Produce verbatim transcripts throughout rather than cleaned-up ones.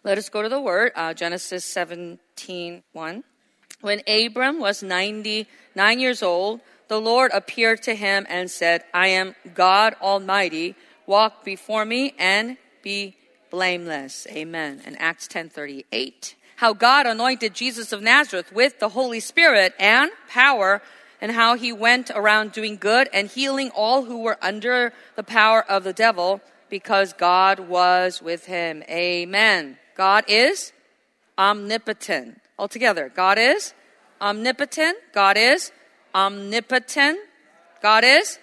Let us go to the word, uh, Genesis seventeen one. When Abram was ninety-nine years old, the Lord appeared to him and said, I am God Almighty. Walk before me and be blameless. Amen. And Acts ten thirty-eight. How God anointed Jesus of Nazareth with the Holy Spirit and power, and how he went around doing good and healing all who were under the power of the devil, because God was with him. Amen. God is omnipotent. All together. God is omnipotent. God is omnipotent. God is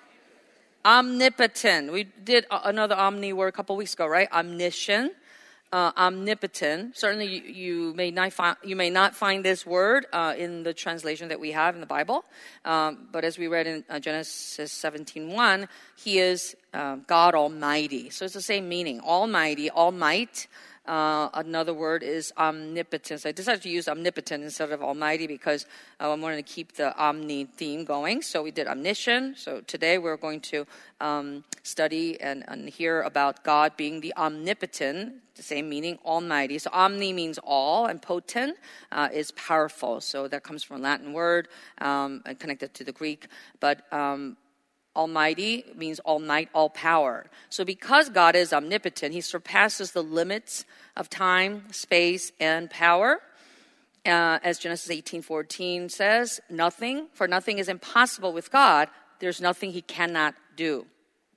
omnipotent. We did another omni word a couple weeks ago, right? Omniscient. Uh, omnipotent. Certainly, you, you may not find you may not find this word uh, in the translation that we have in the Bible. Um, but as we read in uh, Genesis seventeen one, he is uh, God Almighty. So it's the same meaning: Almighty, All Might. Uh, another word is omnipotence. I decided to use omnipotent instead of almighty because uh, I wanted to keep the omni theme going. So we did omniscient. So today we're going to um, study and, and hear about God being the omnipotent, the same meaning, almighty. So omni means all, and potent uh, is powerful. So that comes from a Latin word um, and connected to the Greek. But um, Almighty means all might, all power. So because God is omnipotent, he surpasses the limits of time, space, and power. Uh, as Genesis eighteen fourteen says, nothing, for nothing is impossible with God. There's nothing he cannot do.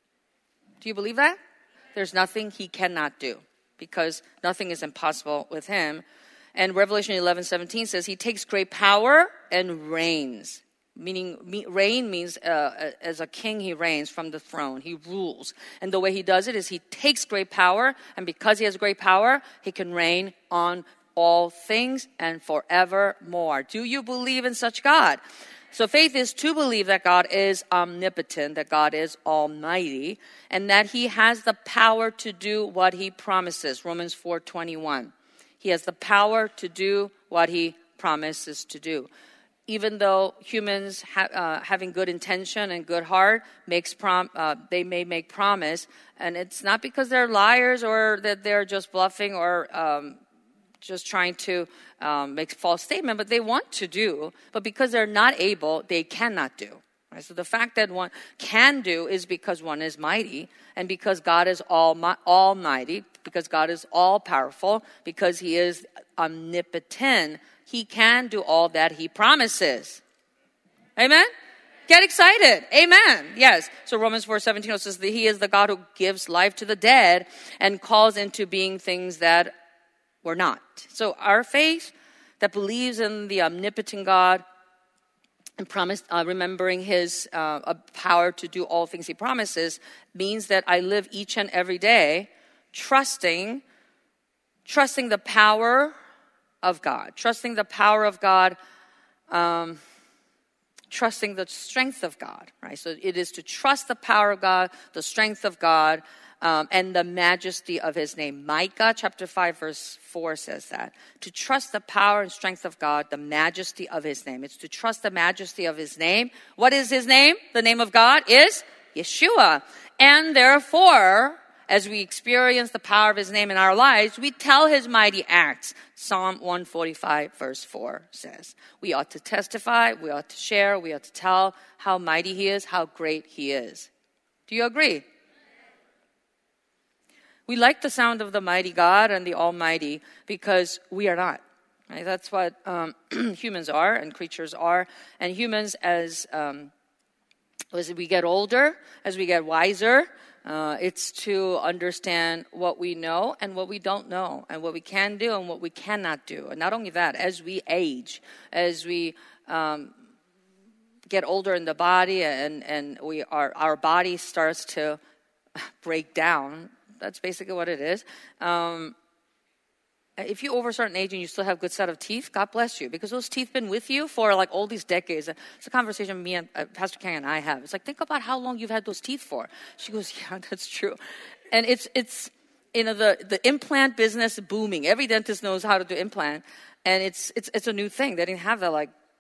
Do you believe that? There's nothing he cannot do, because nothing is impossible with him. And Revelation eleven seventeen says he takes great power and reigns. Meaning, me, reign means uh, as a king, he reigns from the throne. He rules. And the way he does it is he takes great power, and because he has great power, he can reign on all things and forevermore. Do you believe in such God? So faith is to believe that God is omnipotent, that God is almighty, and that he has the power to do what he promises. Romans four twenty-one. He has the power to do what he promises to do. Even though humans ha- uh, having good intention and good heart makes prom- uh, they may make promise, and it's not because they're liars or that they're just bluffing or um, just trying to um, make a false statement, but they want to do, but because they're not able, they cannot do. Right? So the fact that one can do is because one is mighty, and because God is all almighty, because God is all powerful, because he is omnipotent. He can do all that he promises. Amen? Get excited. Amen. Yes. So Romans four seventeen says that he is the God who gives life to the dead and calls into being things that were not. So our faith that believes in the omnipotent God and promised, uh, remembering his uh, power to do all things he promises, means that I live each and every day trusting, trusting the power of God, trusting the power of God, um, trusting the strength of God, right? So it is to trust the power of God, the strength of God, um, and the majesty of his name. Micah chapter five verse four says that. To trust the power and strength of God, the majesty of his name. It's to trust the majesty of his name. What is his name? The name of God is Yeshua. And therefore, as we experience the power of his name in our lives, we tell his mighty acts. Psalm one forty-five verse four says, we ought to testify, we ought to share, we ought to tell how mighty he is, how great he is. Do you agree? We like the sound of the mighty God and the Almighty because we are not. Right? That's what um, humans are and creatures are. And humans, as, um, as we get older, as we get wiser, Uh, it's to understand what we know and what we don't know, and what we can do and what we cannot do. And not only that, as we age, as we um, get older in the body, and and we our our body starts to break down. That's basically what it is. Um, If you're over a certain age and you still have a good set of teeth, God bless you. Because those teeth been with you for like all these decades. It's a conversation me and uh, Pastor Kang and I have. It's like, think about how long you've had those teeth for. She goes, yeah, that's true. And it's, it's you know, the, the implant business booming. Every dentist knows how to do implant. And it's, it's, it's a new thing. They didn't have that like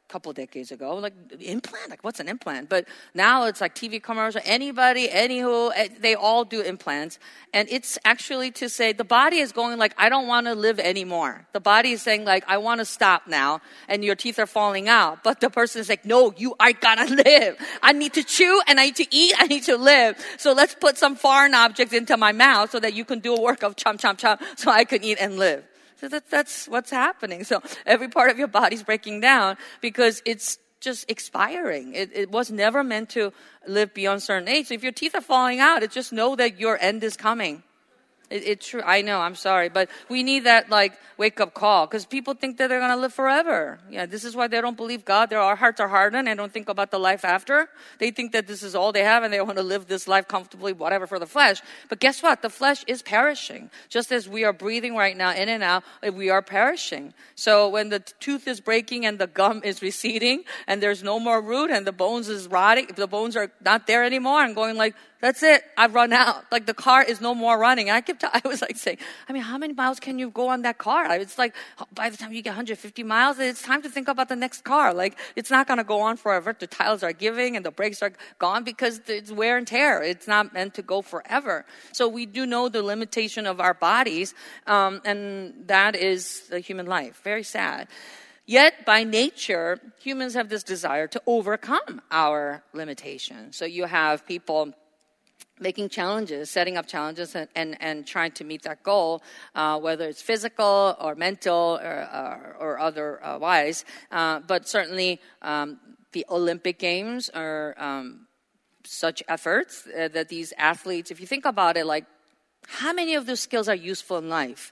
couple decades ago, like implant, like what's an implant? But now it's like T V commercial, anybody, anywho, they all do implants. And it's actually to say the body is going like, I don't want to live anymore. The body is saying like, I want to stop now. And your teeth are falling out. But the person is like, no, you are gonna live. I need to chew and I need to eat. I need to live. So let's put some foreign objects into my mouth so that you can do a work of chomp, chomp, chomp so I can eat and live. So that, that's what's happening. So every part of your body's breaking down because it's just expiring. It, it was never meant to live beyond a certain age. So if your teeth are falling out, it just know that your end is coming. It, it's true. I know. I'm sorry. But we need that like wake up call because people think that they're going to live forever. Yeah. This is why they don't believe God. Their hearts are hardened and don't think about the life after. They think that this is all they have and they want to live this life comfortably, whatever for the flesh. But guess what? The flesh is perishing. Just as we are breathing right now in and out, we are perishing. So when the tooth is breaking and the gum is receding and there's no more root and the bones is rotting, the bones are not there anymore and going like, that's it. I've run out. Like the car is no more running. I kept, I was like saying, I mean, how many miles can you go on that car? It's like by the time you get one hundred fifty miles, it's time to think about the next car. Like it's not going to go on forever. The tires are giving and the brakes are gone because it's wear and tear. It's not meant to go forever. So we do know the limitation of our bodies, um, and that is the human life. Very sad. Yet, by nature, humans have this desire to overcome our limitations. So you have people making challenges, setting up challenges and, and, and trying to meet that goal, uh, whether it's physical or mental or, or, or otherwise. Uh, but certainly um, the Olympic Games are um, such efforts uh, that these athletes, if you think about it, like how many of those skills are useful in life?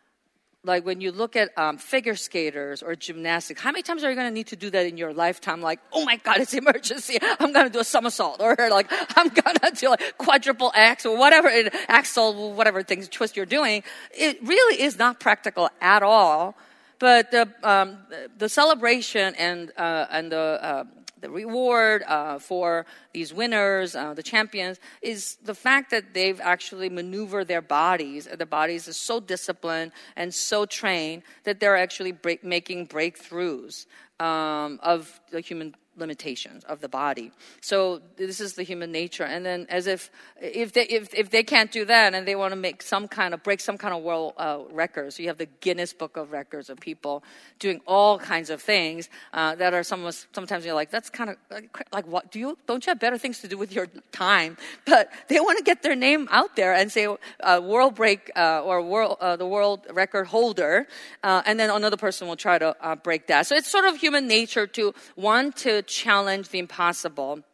Like when you look at um, figure skaters or gymnastics, how many times are you going to need to do that in your lifetime? Like, oh my God, it's emergency. I'm going to do a somersault. Or like, I'm going to do like quadruple X or whatever, it, axel, whatever things, twist you're doing. It really is not practical at all. But the, um, the celebration and, uh, and the, uh, the reward uh, for these winners, uh, the champions, is the fact that they've actually maneuvered their bodies. Their bodies are so disciplined and so trained that they're actually break, making breakthroughs um, of the human limitations of the body. So this is the human nature. And then as if if they if, if they can't do that and they want to make some kind of break some kind of world uh, record, so you have the Guinness Book of Records of people doing all kinds of things uh, that are some sometimes you're like, that's kind of like, like what do you don't you have better things to do with your time? But they want to get their name out there and say uh, world break uh, or world uh, the world record holder, uh, and then another person will try to uh, break that. So it's sort of human nature to want to challenge the impossible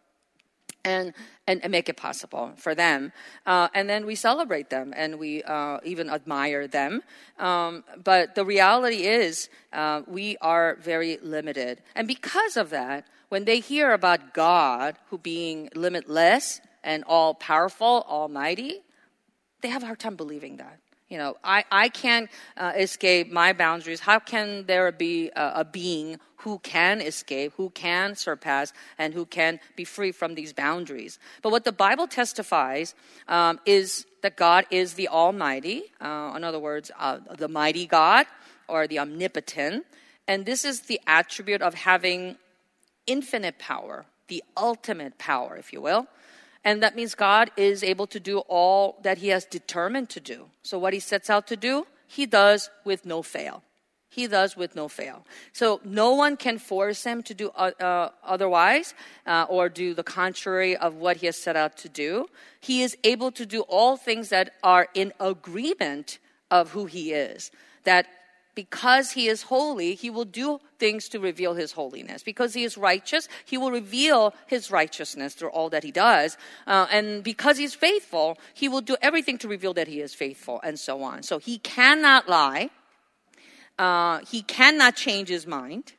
and, and and make it possible for them. Uh, and then we celebrate them and we uh, even admire them. Um, but the reality is uh, we are very limited. And because of that, when they hear about God who being limitless and all-powerful, almighty, they have a hard time believing that. You know, I, I can't uh, escape my boundaries. How can there be a, a being who can escape, who can surpass, and who can be free from these boundaries? But what the Bible testifies um, is that God is the Almighty. Uh, in other words, uh, the mighty God or the omnipotent. And this is the attribute of having infinite power, the ultimate power, if you will. And that means God is able to do all that he has determined to do. So what he sets out to do, he does with no fail. He does with no fail. So no one can force him to do uh, uh, otherwise uh, or do the contrary of what he has set out to do. He is able to do all things that are in agreement of who he is. That because he is holy, he will do things to reveal his holiness. Because he is righteous, he will reveal his righteousness through all that he does. Uh, and because he's faithful, he will do everything to reveal that he is faithful, and so on. So he cannot lie. Uh, he cannot change his mind.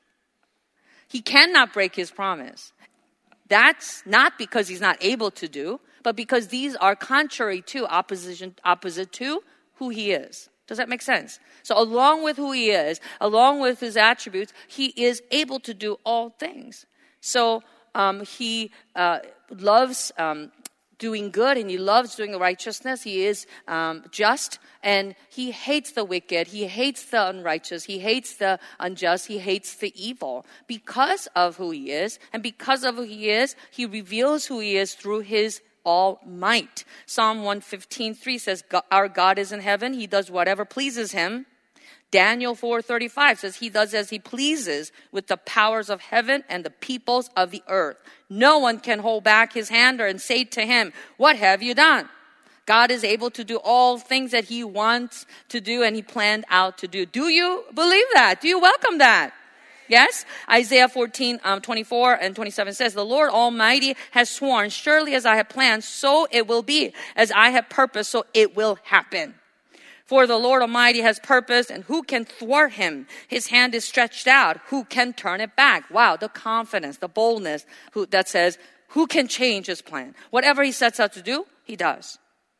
He cannot break his promise. That's not because he's not able to do, but because these are contrary to, opposition, opposite to who he is. Does that make sense? So along with who he is, along with his attributes, he is able to do all things. So um, he uh, loves um, doing good and he loves doing righteousness. He is um, just and he hates the wicked. He hates the unrighteous. He hates the unjust. He hates the evil. Because of who he is and because of who he is, he reveals who he is through his all might. Psalm one fifteen three says, our God is in heaven. He does whatever pleases him. Daniel four thirty-five says he does as he pleases with the powers of heaven and the peoples of the earth. No one can hold back his hand or and say to him, what have you done? God is able to do all things that he wants to do and he planned out to do. Do you believe that? Do you welcome that? Yes? Isaiah fourteen, um, twenty-four and twenty-seven says, the Lord Almighty has sworn, surely as I have planned, so it will be. As I have purposed, so it will happen. For the Lord Almighty has purposed, and who can thwart him? His hand is stretched out. Who can turn it back? Wow, the confidence, the boldness who, that says, who can change his plan? Whatever he sets out to do, he does.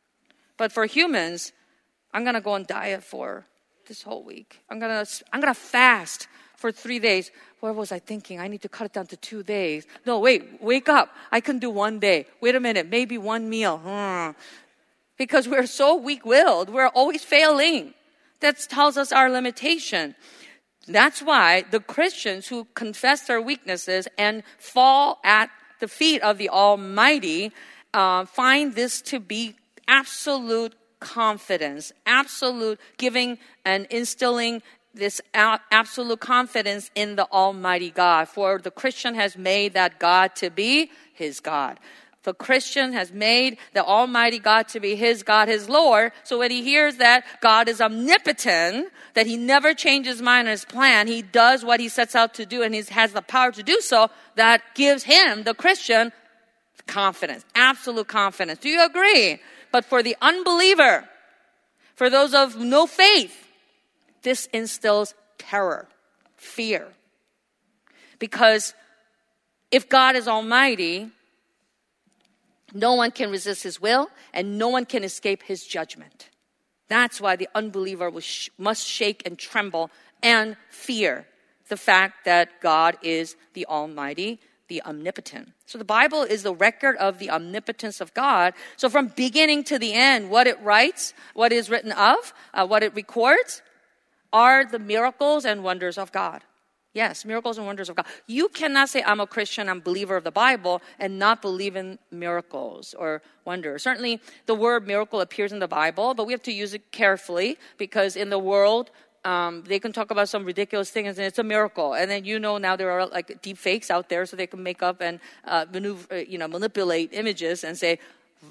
But for humans, I'm going to go on diet for this whole week. I'm going to I'm going to fast for three days. What was I thinking? I need to cut it down to two days. No, wait, wake up. I can do one day. Wait a minute, maybe one meal. Hmm. Because we're so weak-willed, we're always failing. That tells us our limitation. That's why the Christians who confess their weaknesses and fall at the feet of the Almighty uh, find this to be absolute confidence, absolute giving and instilling this absolute confidence in the Almighty God. For the Christian has made that God to be his God. The Christian has made the Almighty God to be his God, his Lord. So when he hears that God is omnipotent, that he never changes his mind or his plan, he does what he sets out to do and he has the power to do so, that gives him, the Christian, confidence, absolute confidence. Do you agree? But for the unbeliever, for those of no faith, this instills terror, fear. Because if God is almighty, no one can resist his will, and no one can escape his judgment. That's why the unbeliever must shake and tremble and fear the fact that God is the Almighty, the omnipotent. So the Bible is the record of the omnipotence of God. So from beginning to the end, what it writes, what is written of, uh, what it records, are the miracles and wonders of God. Yes, miracles and wonders of God. You cannot say, I'm a Christian, I'm a believer of the Bible, and not believe in miracles or wonders. Certainly, the word miracle appears in the Bible, but we have to use it carefully because in the world, um, they can talk about some ridiculous things and it's a miracle. And then you know now there are like deep fakes out there so they can make up and uh, maneuver, you know, manipulate images and say,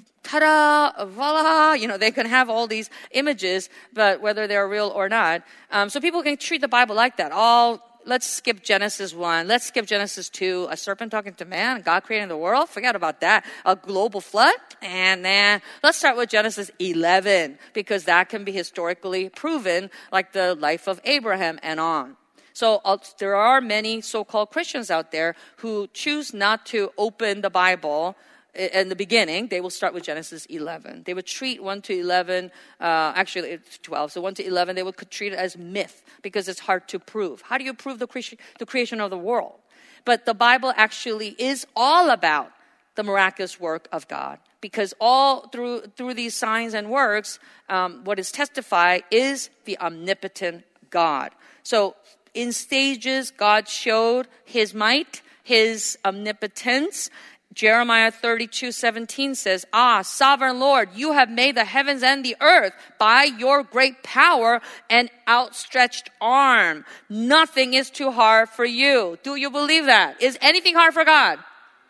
ta-da, voila, you know, they can have all these images, but whether they're real or not. Um, so people can treat the Bible like that. All Let's skip Genesis one. Let's skip Genesis two. A serpent talking to man. God creating the world. Forget about that. A global flood. And then let's start with Genesis eleven because that can be historically proven like the life of Abraham and on. So uh, there are many so-called Christians out there who choose not to open the Bible in the beginning. They will start with Genesis eleven. They would treat one to eleven, uh, actually it's twelve, so one to eleven, they would treat it as myth because it's hard to prove. How do you prove the creation, the creation of the world? But the Bible actually is all about the miraculous work of God because all through through these signs and works, um, what is testified is the omnipotent God. So in stages, God showed his might, his omnipotence. Jeremiah thirty-two seventeen says, ah, sovereign Lord, you have made the heavens and the earth by your great power and outstretched arm. Nothing is too hard for you. Do you believe that? Is anything hard for God?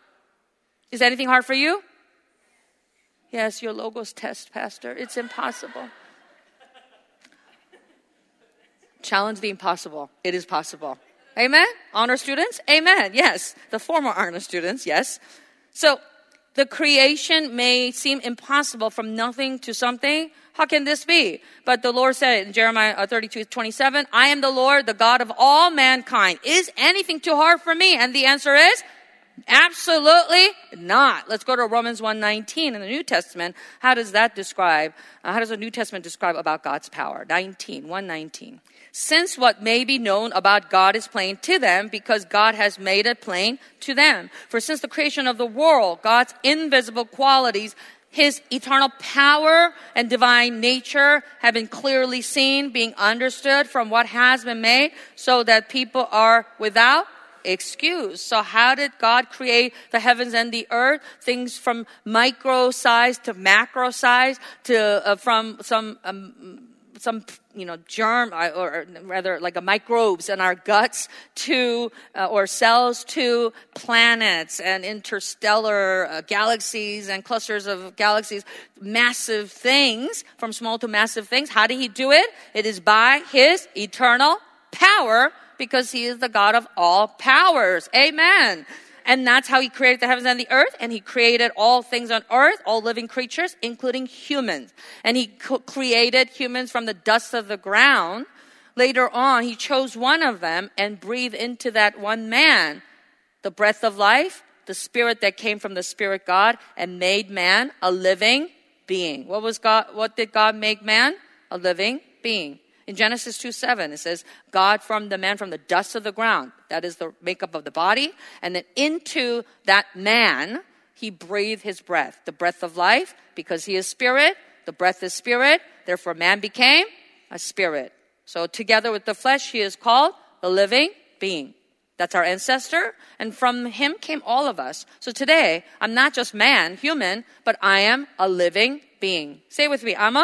Is anything hard for you? Yes, your logos test, Pastor. It's impossible. Challenge the impossible. It is possible. Amen? Honor students? Amen. Yes. The former honor students, yes. So the creation may seem impossible from nothing to something. How can this be? But the Lord said in Jeremiah thirty-two twenty-seven, I am the Lord, the God of all mankind. Is anything too hard for me? And the answer is Absolutely not. Let's go to Romans one nineteen in the New Testament. How does that describe, uh, how does the New Testament describe about God's power? nineteen, one nineteen. Since what may be known about God is plain to them, because God has made it plain to them. For since the creation of the world, God's invisible qualities, His eternal power and divine nature have been clearly seen, being understood from what has been made, so that people are without excuse. So how did God create the heavens and the earth? Things from micro size to macro size, to uh, from some um, some you know germ or, or rather like a microbes in our guts to uh, or cells to planets and interstellar uh, galaxies and clusters of galaxies, massive things, from small to massive things. How did He do it? It is by His eternal power, because He is the God of all powers. Amen. And that's how He created the heavens and the earth. And He created all things on earth, all living creatures, including humans. And He co- created humans from the dust of the ground. Later on, He chose one of them and breathed into that one man the breath of life, the spirit that came from the Spirit God, and made man a living being. What was God? What did God make man? A living being. In Genesis two seven, it says, God formed the man from the dust of the ground. That is the makeup of the body. And then into that man, He breathed His breath, the breath of life, because He is spirit. The breath is spirit. Therefore, man became a spirit. So together with the flesh, He is called the living being. That's our ancestor. And from Him came all of us. So today, I'm not just man, human, but I am a living being. Say it with me. I'm a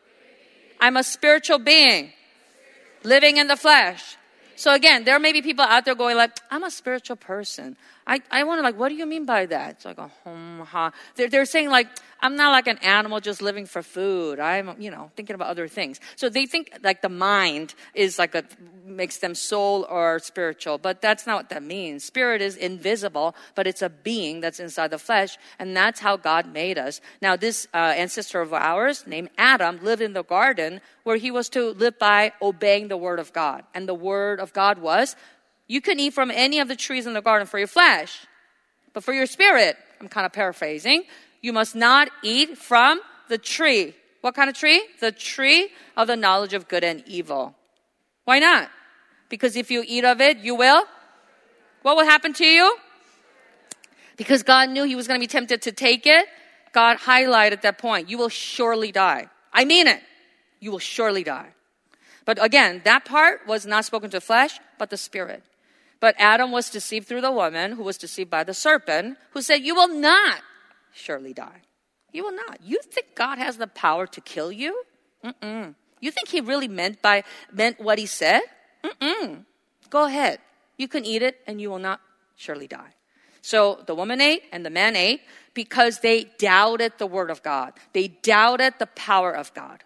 I'm a spiritual being living in the flesh. So again, there may be people out there going like, I'm a spiritual person. I, I wonder, like, what do you mean by that? It's like a hum, ha. They're, they're saying like, I'm not like an animal just living for food. I'm, you know, thinking about other things. So they think like the mind is like a, makes them soul or spiritual. But that's not what that means. Spirit is invisible, but it's a being that's inside the flesh. And that's how God made us. Now, this uh, ancestor of ours named Adam lived in the garden where he was to live by obeying the word of God. And the word of God was, you can eat from any of the trees in the garden for your flesh, but for your spirit, I'm kind of paraphrasing, you must not eat from the tree. What kind of tree? The tree of the knowledge of good and evil. Why not? Because if you eat of it, you will. What will happen to you? Because God knew he was going to be tempted to take it, God highlighted that point. You will surely die. I mean it. You will surely die. But again, that part was not spoken to flesh, but the spirit. But Adam was deceived through the woman, who was deceived by the serpent, who said, you will not surely die. You will not. You think God has the power to kill you? Mm-mm. You think he really meant by meant what he said? Mm-mm. Go ahead. You can eat it and you will not surely die. So the woman ate and the man ate because they doubted the word of God. They doubted the power of God.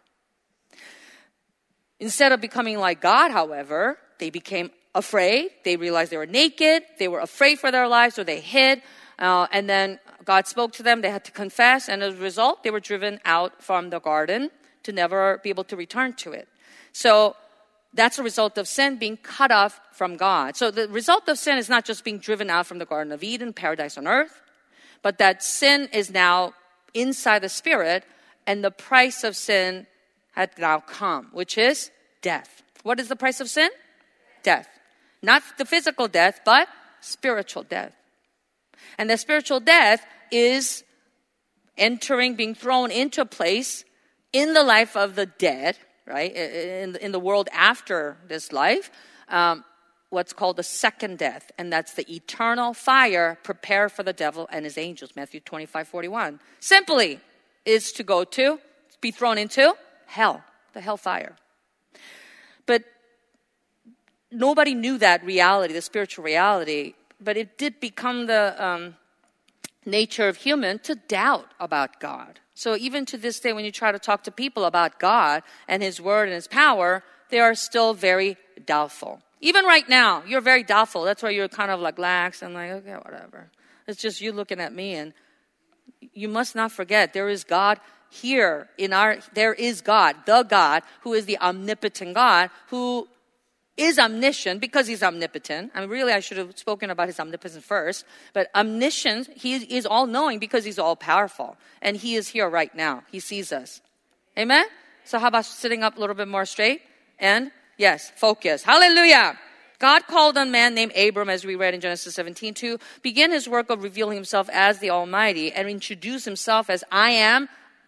Instead of becoming like God, however, they became afraid. They realized they were naked. They were afraid for their lives, so they hid. Uh, and then God spoke to them. They had to confess. And as a result, they were driven out from the garden to never be able to return to it. So that's a result of sin, being cut off from God. So the result of sin is not just being driven out from the Garden of Eden, paradise on earth, but that sin is now inside the spirit, and the price of sin had now come, which is death. What is the price of sin? Death. Not the physical death, but spiritual death. And the spiritual death is entering, being thrown into a place in the life of the dead, right? In, in the world after this life, um, what's called the second death. And that's the eternal fire prepared for the devil and his angels. Matthew twenty-five forty-one. Simply is to go to, be thrown into hell, the hellfire. But nobody knew that reality, the spiritual reality, but it did become the um, nature of human to doubt about God. So even to this day, when you try to talk to people about God and his word and his power, they are still very doubtful. Even right now, you're very doubtful. That's why you're kind of like lax and like, okay, whatever. It's just you looking at me, and you must not forget there is God here in our, there is God, the God, who is the omnipotent God, who is omniscient because he's omnipotent. I mean, really, I should have spoken about his omnipotence first. But omniscient, he is all-knowing because he's all-powerful. And he is here right now. He sees us. Amen? So how about sitting up a little bit more straight? And, yes, focus. Hallelujah! God called on a man named Abram, as we read in Genesis seventeen, to begin his work of revealing himself as the Almighty and introduce himself as, I am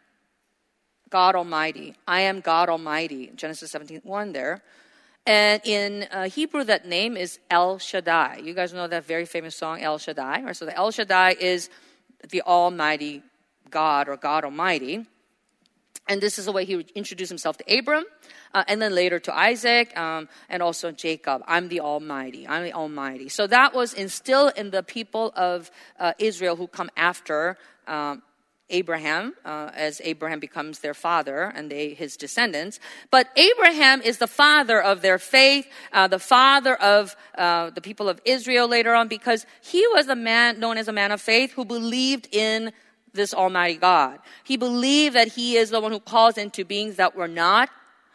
God Almighty. I am God Almighty. Genesis seventeen one there. And in uh, Hebrew, that name is El Shaddai. You guys know that very famous song, El Shaddai. Right? So the El Shaddai is the Almighty God or God Almighty. And this is the way he would introduce himself to Abram, uh, and then later to Isaac, um, and also Jacob. I'm the Almighty. I'm the Almighty. So that was instilled in the people of uh, Israel who come after um, Abraham, uh, as Abraham becomes their father and they his descendants. But Abraham is the father of their faith, uh, the father of uh, the people of Israel later on, because he was a man known as a man of faith who believed in this Almighty God. He believed that he is the one who calls into beings that were not.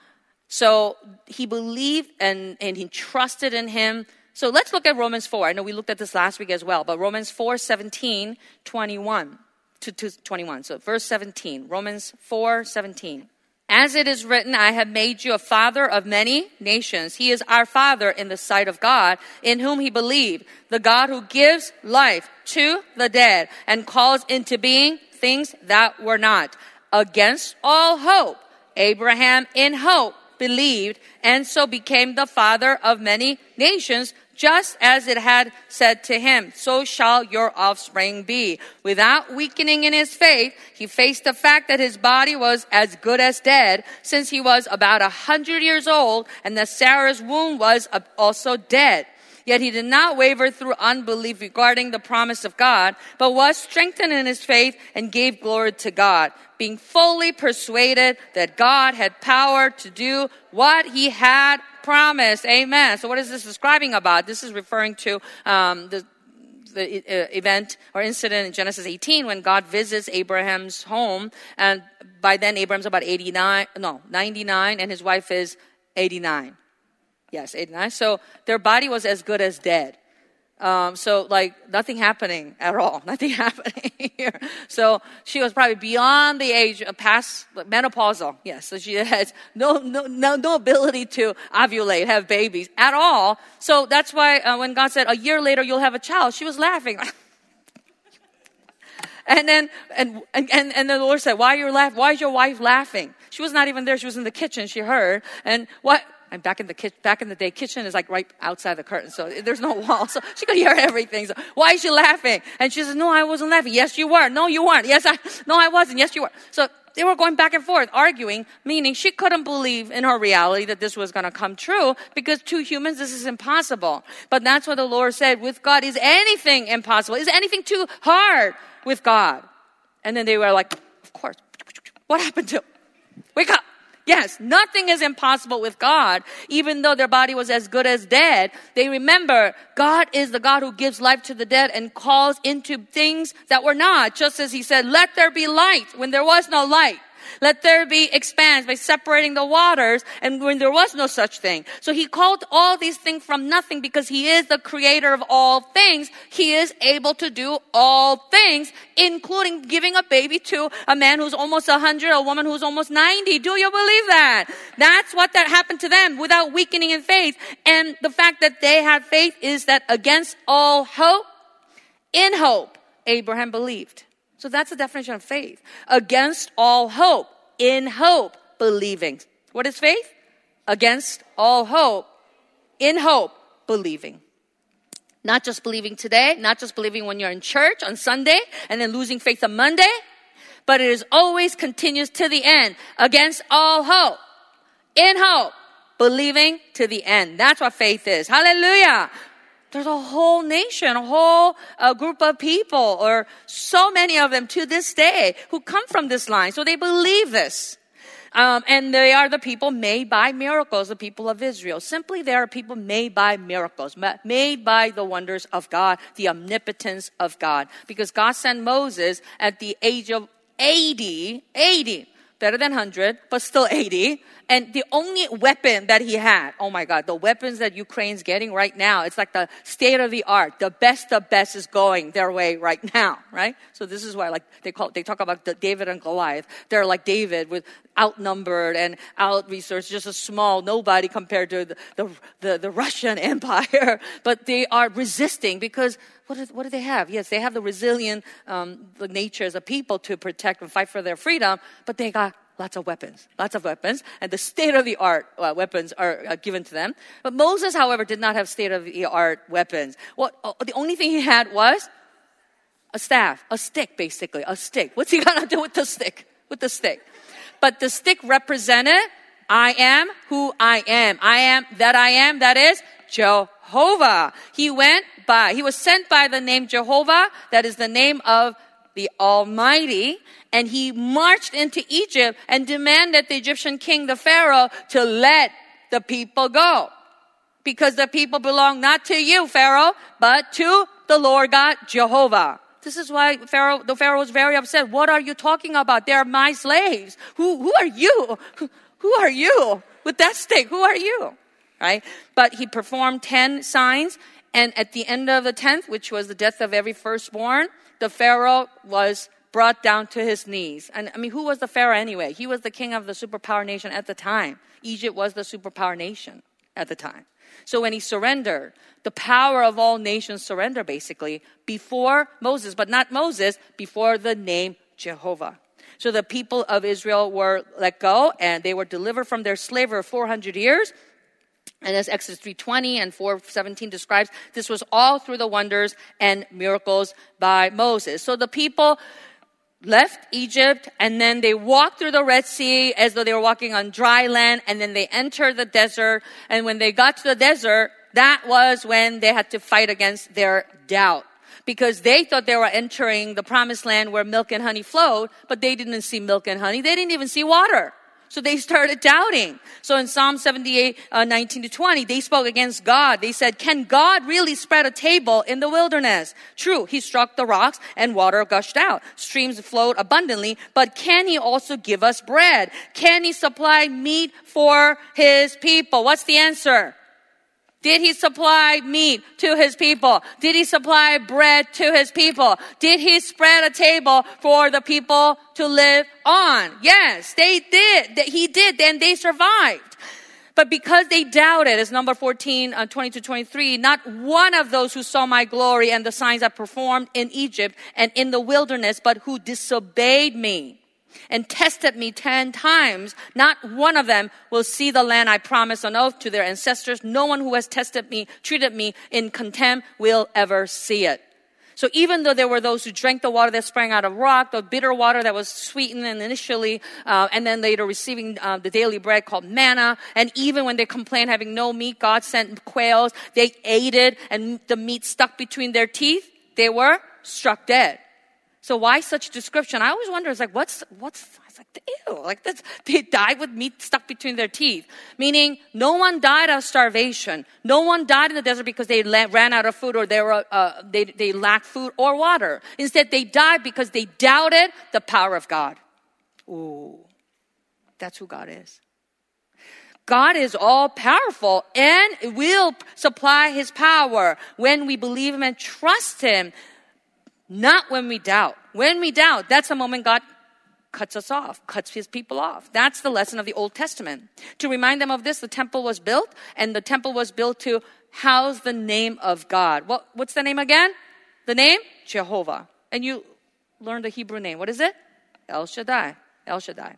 So he believed and, and he trusted in him. So let's look at Romans four. I know we looked at this last week as well, but Romans four, seventeen, twenty-one to, to twenty-one. So verse seventeen, Romans four, seventeen. As it is written, I have made you a father of many nations. He is our father in the sight of God, in whom he believed, the God who gives life to the dead and calls into being things that were not. Against all hope, Abraham in hope believed and so became the father of many nations, just as it had said to him, so shall your offspring be. Without weakening in his faith, he faced the fact that his body was as good as dead, since he was about a hundred years old, and that Sarah's womb was also dead. Yet he did not waver through unbelief regarding the promise of God, but was strengthened in his faith and gave glory to God, being fully persuaded that God had power to do what he had promised. Amen. So what is this describing about? This is referring to um, the the uh, event or incident in Genesis eighteen when God visits Abraham's home, and by then Abraham's about eighty-nine, no, ninety-nine, and his wife is eighty-nine. Yes, eighty-nine. So their body was as good as dead. Um, so like nothing happening at all. Nothing happening here. So she was probably beyond the age of past menopausal. Yes. So she has no, no, no, no ability to ovulate, have babies at all. So that's why uh, when God said a year later you'll have a child, she was laughing. And then, and, and, and then the Lord said, why are you laughing? Why is your wife laughing? She was not even there. She was in the kitchen. She heard. And what? And back in the ki- back in the day, kitchen is like right outside the curtain, so there's no wall, so she could hear everything. So why is she laughing? And she says, "No, I wasn't laughing." Yes, you were. No, you weren't. Yes, I. No, I wasn't. Yes, you were. So they were going back and forth, arguing, meaning she couldn't believe in her reality that this was going to come true, because to humans this is impossible. But that's what the Lord said. With God, is anything impossible? Is anything too hard with God? And then they were like, "Of course." What happened to? Wake up. Yes, nothing is impossible with God. Even though their body was as good as dead, they remember God is the God who gives life to the dead and calls into things that were not. Just as he said, let there be light when there was no light. Let there be expanse by separating the waters, and when there was no such thing. So he called all these things from nothing because he is the creator of all things. He is able to do all things, including giving a baby to a man who's almost one hundred, a woman who's almost ninety. Do you believe that? That's what that happened to them without weakening in faith. And the fact that they had faith is that against all hope, in hope, Abraham believed. So that's the definition of faith. Against all hope, in hope, believing. What is faith? Against all hope, in hope, believing. Not just believing today, not just believing when you're in church on Sunday and then losing faith on Monday, but it is always continues to the end. Against all hope, in hope, believing to the end. That's what faith is. Hallelujah. There's a whole nation, a whole uh, group of people, or so many of them to this day who come from this line. So they believe this. Um, and they are the people made by miracles, the people of Israel. Simply, they are people made by miracles, made by the wonders of God, the omnipotence of God. Because God sent Moses at the age of eighty, eighty, better than one hundred, but still eighty. And the only weapon that he had, oh my God, the weapons that Ukraine's getting right now, it's like the state of the art. The best of best is going their way right now, right? So this is why like they call, they talk about the David and Goliath. They're like David with outnumbered and out-resourced, just a small nobody compared to the, the, the, the Russian Empire. But they are resisting because what, is, what do they have? Yes, they have the resilient um, the nature as a people to protect and fight for their freedom, but they got lots of weapons, lots of weapons, and the state-of-the-art uh, weapons are uh, given to them. But Moses, however, did not have state-of-the-art weapons. What uh, the only thing he had was a staff, a stick, basically, a stick. What's he gonna do with the stick? With the stick. But the stick represented, I am who I am. I am that I am, that is Jehovah. He went by, he was sent by the name Jehovah, that is the name of the Almighty, and he marched into Egypt and demanded the Egyptian king, the Pharaoh, to let the people go. Because the people belong not to you, Pharaoh, but to the Lord God, Jehovah. This is why Pharaoh, the Pharaoh was very upset. What are you talking about? They are my slaves. Who, who are you? Who, who are you? With that stick, who are you? Right? But he performed ten signs, and at the end of the tenth, which was the death of every firstborn, the Pharaoh was brought down to his knees. And I mean, who was the Pharaoh anyway? He was the king of the superpower nation at the time. Egypt was the superpower nation at the time. So when he surrendered, the power of all nations surrender basically before Moses, but not Moses, before the name Jehovah. So the people of Israel were let go and they were delivered from their slavery for four hundred years. And as Exodus three twenty and four seventeen describes, this was all through the wonders and miracles by Moses. So the people left Egypt and then they walked through the Red Sea as though they were walking on dry land, and then they entered the desert. And when they got to the desert, that was when they had to fight against their doubt. Because they thought they were entering the promised land where milk and honey flowed, but they didn't see milk and honey. They didn't even see water. So they started doubting. So in Psalm seventy-eight, uh, nineteen to twenty, they spoke against God. They said, can God really spread a table in the wilderness? True, he struck the rocks and water gushed out. Streams flowed abundantly, but can he also give us bread? Can he supply meat for his people? What's the answer? Did he supply meat to his people? Did he supply bread to his people? Did he spread a table for the people to live on? Yes, they did. He did. Then they survived. But because they doubted, as number fourteen, uh, twenty to twenty-three, not one of those who saw my glory and the signs I performed in Egypt and in the wilderness, but who disobeyed me and tested me ten times, not one of them will see the land I promised on oath to their ancestors. No one who has tested me, treated me in contempt will ever see it. So even though there were those who drank the water that sprang out of rock, the bitter water that was sweetened initially, uh, and then later receiving uh, the daily bread called manna, and even when they complained having no meat, God sent quails, they ate it, and the meat stuck between their teeth, they were struck dead. So why such description? I always wonder, it's like, what's, what's, it's like, ew, like this, they died with meat stuck between their teeth. Meaning, no one died of starvation. No one died in the desert because they ran out of food or they were, uh, they, they lacked food or water. Instead, they died because they doubted the power of God. Ooh, that's who God is. God is all powerful and will supply his power when we believe him and trust him. Not when we doubt. When we doubt, that's the moment God cuts us off, cuts his people off. That's the lesson of the Old Testament. To remind them of this, the temple was built, and the temple was built to house the name of God. What, what's the name again? The name? Jehovah. And you learn the Hebrew name. What is it? El Shaddai. El Shaddai.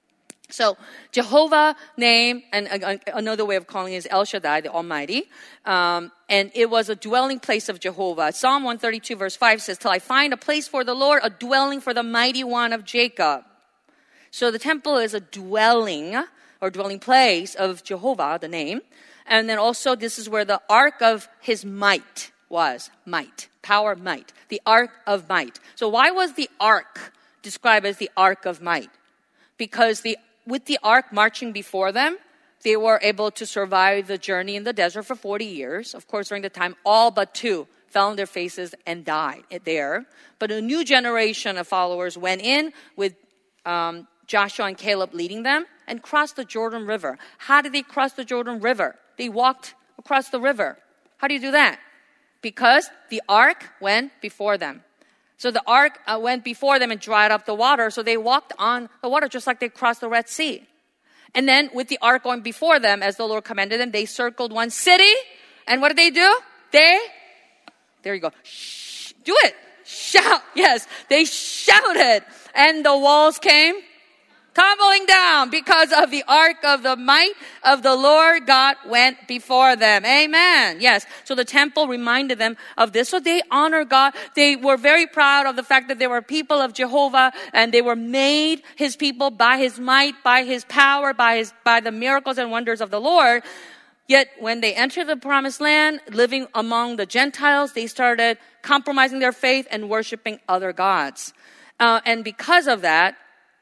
So Jehovah name, and uh, another way of calling it is El Shaddai, the Almighty. Um, and it was a dwelling place of Jehovah. Psalm one thirty-two verse five says, till I find a place for the Lord, a dwelling for the mighty one of Jacob. So the temple is a dwelling or dwelling place of Jehovah, the name. And then also this is where the ark of his might was. Might. Power, might. The ark of might. So why was the ark described as the ark of might? Because the with the ark marching before them, they were able to survive the journey in the desert for forty years. Of course, during the time, all but two fell on their faces and died there. But a new generation of followers went in with um, Joshua and Caleb leading them, and crossed the Jordan River. How did they cross the Jordan River? They walked across the river. How do you do that? Because the ark went before them. So the ark uh, went before them and dried up the water. So they walked on the water just like they crossed the Red Sea. And then with the ark going before them, as the Lord commanded them, they circled one city. And what did they do? They, there you go. Shh, do it. Shout. Yes, they shouted. And the walls came tumbling down because of the ark of the might of the Lord God went before them. Amen. Yes. So the temple reminded them of this. So they honor God. They were very proud of the fact that they were people of Jehovah and they were made his people by his might, by his power, by his, by the miracles and wonders of the Lord. Yet when they entered the promised land, living among the Gentiles, they started compromising their faith and worshiping other gods. Uh, and because of that,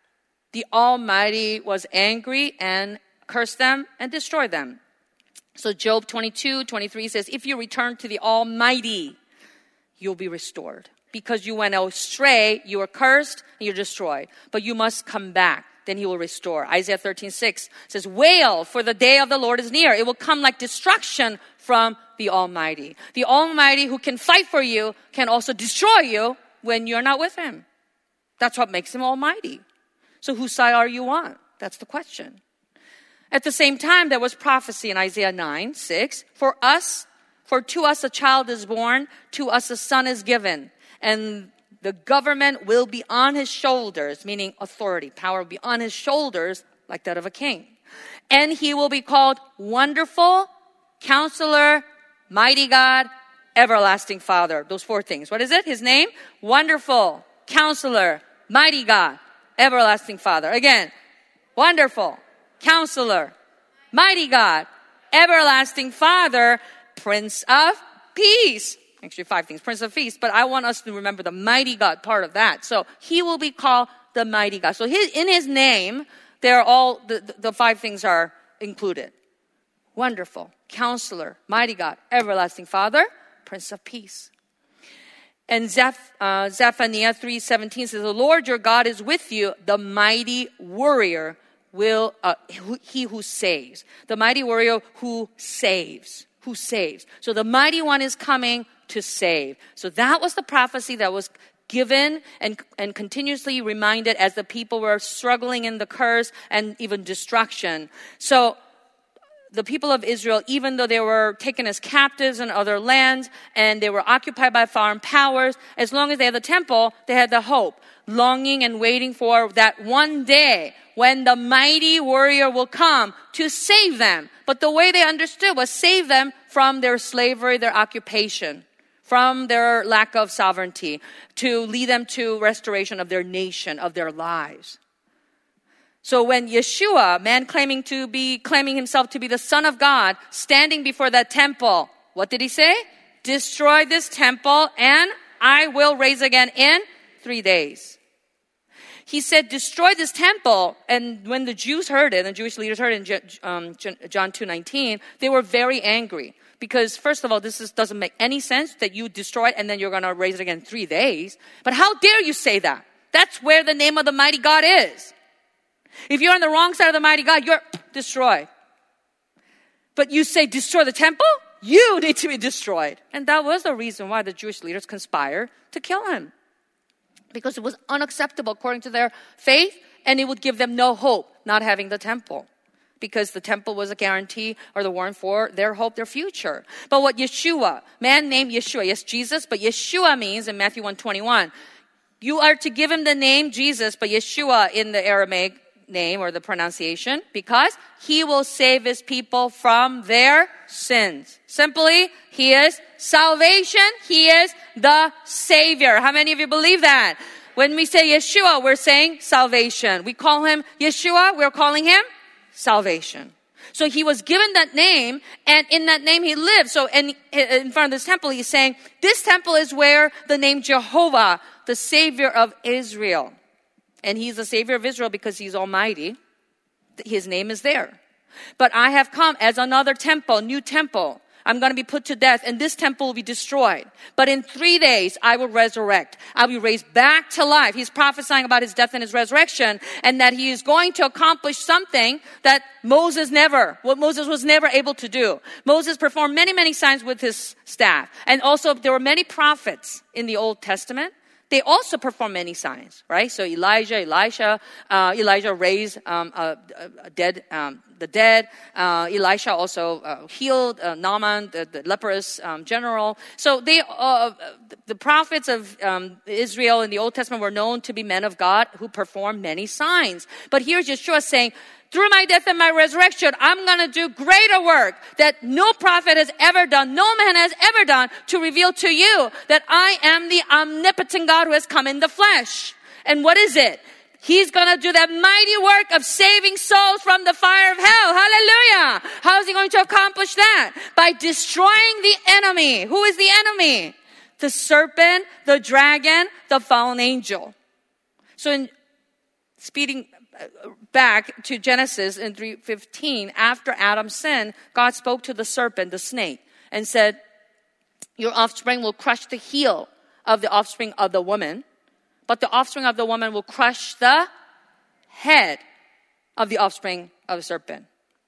the Almighty was angry and cursed them and destroyed them. So Job twenty-two, twenty-three says, if you return to the Almighty, you'll be restored. Because you went astray, you were cursed and you're destroyed. But you must come back. Then he will restore. Isaiah thirteen, six says, wail, for the day of the Lord is near. It will come like destruction from the Almighty. The Almighty who can fight for you can also destroy you when you're not with him. That's what makes him Almighty. So whose side are you on? That's the question. At the same time, there was prophecy in Isaiah nine, six. For us, for to us a child is born, to us a son is given, and the government will be on his shoulders, meaning authority, power will be on his shoulders like that of a king. And he will be called Wonderful, Counselor, Mighty God, Everlasting Father. Those four things. What is it? His name? Wonderful, Counselor, Mighty God, Everlasting Father. Again, Wonderful, Counselor, Mighty God, Everlasting Father, Prince of Peace. Actually, five things. Prince of Peace. But I want us to remember the mighty God part of that. So he will be called the mighty God. So his, in his name, there are all the, the, the five things are included. Wonderful, Counselor, Mighty God, Everlasting Father, Prince of Peace. And Zeph, uh, Zephaniah three seventeen says, the Lord your God is with you, the mighty warrior will, uh, he who saves. The mighty warrior who saves. Who saves. So the mighty one is coming to save. So that was the prophecy that was given and, and continuously reminded as the people were struggling in the curse and even destruction. So the people of Israel, even though they were taken as captives in other lands and they were occupied by foreign powers, as long as they had the temple, they had the hope, longing and waiting for that one day when the mighty warrior will come to save them. But the way they understood was save them from their slavery, their occupation, from their lack of sovereignty, to lead them to restoration of their nation, of their lives. So when Yeshua, man claiming to be, claiming himself to be the Son of God, standing before that temple, what did he say? Destroy this temple and I will raise again in three days. He said, destroy this temple. And when the Jews heard it, and the Jewish leaders heard it in um, John two nineteen, they were very angry. Because first of all, this is, doesn't make any sense that you destroy it and then you're going to raise it again in three days. But how dare you say that? That's where the name of the mighty God is. If you're on the wrong side of the mighty God, you're destroyed. But you say destroy the temple? You need to be destroyed. And that was the reason why the Jewish leaders conspired to kill him. Because it was unacceptable according to their faith, and it would give them no hope not having the temple. Because the temple was a guarantee or the warrant for their hope, their future. But what Yeshua, man named Yeshua, yes, Jesus, but Yeshua means in Matthew one twenty-one, you are to give him the name Jesus, but Yeshua in the Aramaic name or the pronunciation, because he will save his people from their sins. Simply, he is salvation. He is the Savior. How many of you believe that? When we say Yeshua, we're saying salvation. We call him Yeshua, we're calling him salvation. So he was given that name, and in that name he lived. So in, in front of this temple, he's saying, this temple is where the name Jehovah, the Savior of Israel, and he's the Savior of Israel because he's almighty, his name is there. But I have come as another temple, new temple, I'm going to be put to death, and this temple will be destroyed. But in three days, I will resurrect. I'll be raised back to life. He's prophesying about his death and his resurrection, and that he is going to accomplish something that Moses never, what Moses was never able to do. Moses performed many, many signs with his staff. And also, there were many prophets in the Old Testament. They also performed many signs, right? So Elijah, Elisha, uh, Elijah raised um, a, a dead, um, the dead. Uh, Elisha also uh, healed uh, Naaman, the, the leprous um, general. So they, uh, the prophets of um, Israel in the Old Testament were known to be men of God who performed many signs. But here's Yeshua saying, through my death and my resurrection, I'm going to do greater work that no prophet has ever done, no man has ever done, to reveal to you that I am the omnipotent God who has come in the flesh. And what is it? He's going to do that mighty work of saving souls from the fire of hell. Hallelujah. How is he going to accomplish that? By destroying the enemy. Who is the enemy? The serpent, the dragon, the fallen angel. So in speeding back to Genesis in three fifteen, after Adam sinned, God spoke to the serpent, the snake, and said, your offspring will crush the heel of the offspring of the woman, but the offspring of the woman will crush the head of the offspring of the serpent.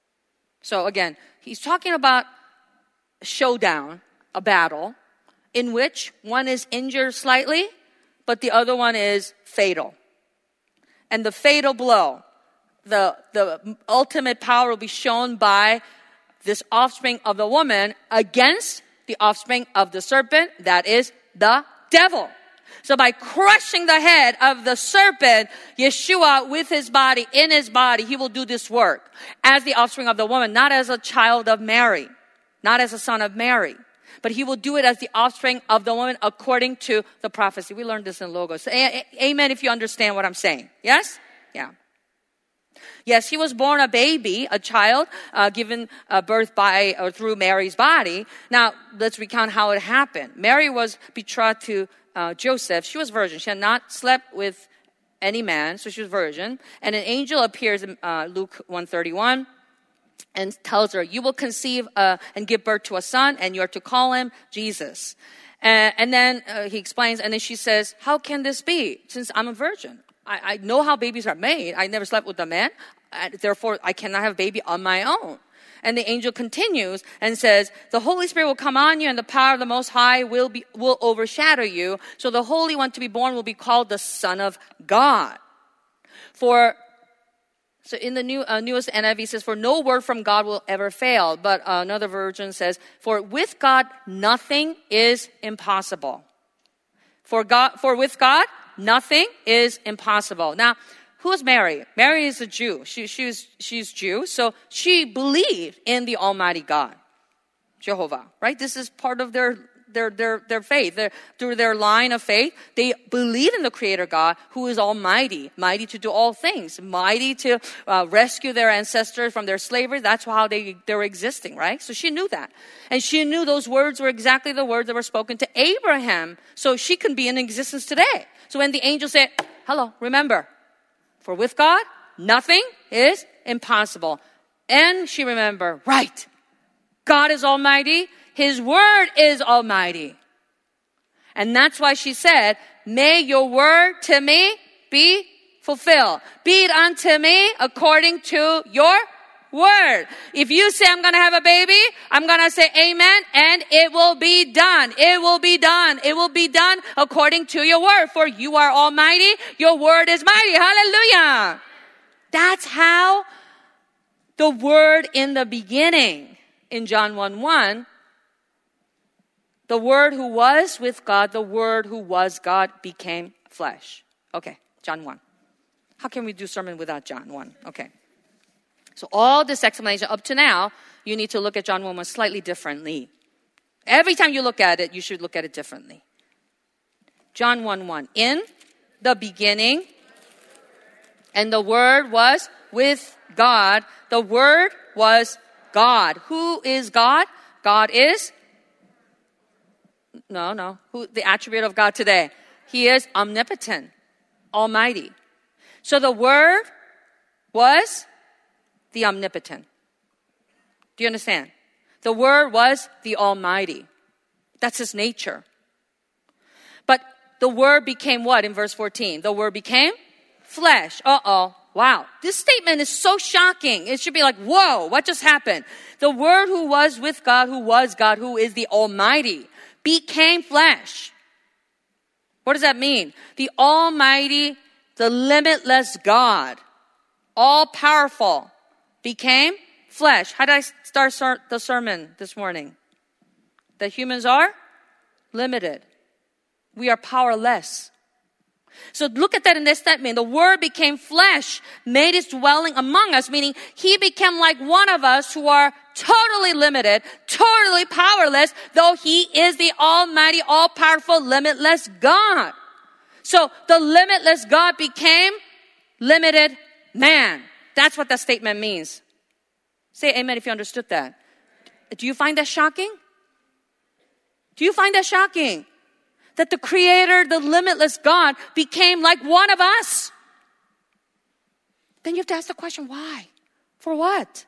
So again, he's talking about a showdown, a battle, in which one is injured slightly, but the other one is fatal. And the fatal blow, the, the ultimate power will be shown by this offspring of the woman against the offspring of the serpent, that is the devil. So by crushing the head of the serpent, Yeshua with his body, in his body, he will do this work as the offspring of the woman, not as a child of Mary, not as a son of Mary. But he will do it as the offspring of the woman according to the prophecy. We learned this in Logos. So, a- a- amen if you understand what I'm saying. Yes? Yeah. Yes, he was born a baby, a child, uh, given uh, birth by or through Mary's body. Now, let's recount how it happened. Mary was betrothed to uh, Joseph. She was virgin. She had not slept with any man, so she was virgin. And an angel appears in uh, Luke one thirty-one. And tells her, you will conceive uh, and give birth to a son, and you are to call him Jesus. Uh, and then uh, he explains, and then she says, how can this be, since I'm a virgin? I, I know how babies are made. I never slept with a man. Uh, therefore, I cannot have a baby on my own. And the angel continues and says, the Holy Spirit will come on you, and the power of the Most High will be will overshadow you. So the Holy One to be born will be called the Son of God. For So in the new uh, newest N I V says, for no word from God will ever fail. But uh, another version says, for with God, nothing is impossible. For God, for with God, nothing is impossible. Now, who is Mary? Mary is a Jew. She, she's, she's Jew. So she believed in the Almighty God, Jehovah, right? This is part of their Their, their, their faith. Their, through their line of faith, they believe in the Creator God who is almighty, mighty to do all things, mighty to uh, rescue their ancestors from their slavery. That's how they, they were existing, right? So she knew that. And she knew those words were exactly the words that were spoken to Abraham. So she can be in existence today. So when the angel said, hello, remember, for with God, nothing is impossible. And she remembered, right, God is almighty. His word is almighty. And that's why she said, may your word to me be fulfilled. Be it unto me according to your word. If you say I'm going to have a baby, I'm going to say amen, and it will be done. It will be done. It will be done according to your word. For you are almighty. Your word is mighty. Hallelujah. That's how the word in the beginning in John one one, the Word who was with God, the Word who was God became flesh. Okay, John one. How can we do sermon without John one? Okay. So all this explanation up to now, you need to look at John one one slightly differently. Every time you look at it, you should look at it differently. John one one. In the beginning, and the Word was with God. The Word was God. Who is God? God is No, no. Who, the attribute of God today. He is omnipotent, almighty. So the Word was the omnipotent. Do you understand? The Word was the Almighty. That's His nature. But the Word became what in verse fourteen? The Word became flesh. Uh-oh. Wow. This statement is so shocking. It should be like, whoa, what just happened? The Word who was with God, who was God, who is the Almighty, became flesh. What does that mean? The Almighty, the limitless God, all-powerful, became flesh. How did I start the sermon this morning? That humans are limited. We are powerless. So look at that in this statement. The Word became flesh, made His dwelling among us, meaning He became like one of us who are totally limited, totally powerless, though He is the almighty, all-powerful, limitless God. So the limitless God became limited man. That's what that statement means. Say amen if you understood that. Do you find that shocking? Do you find that shocking? That the Creator, the limitless God, became like one of us. Then you have to ask the question, why? For what?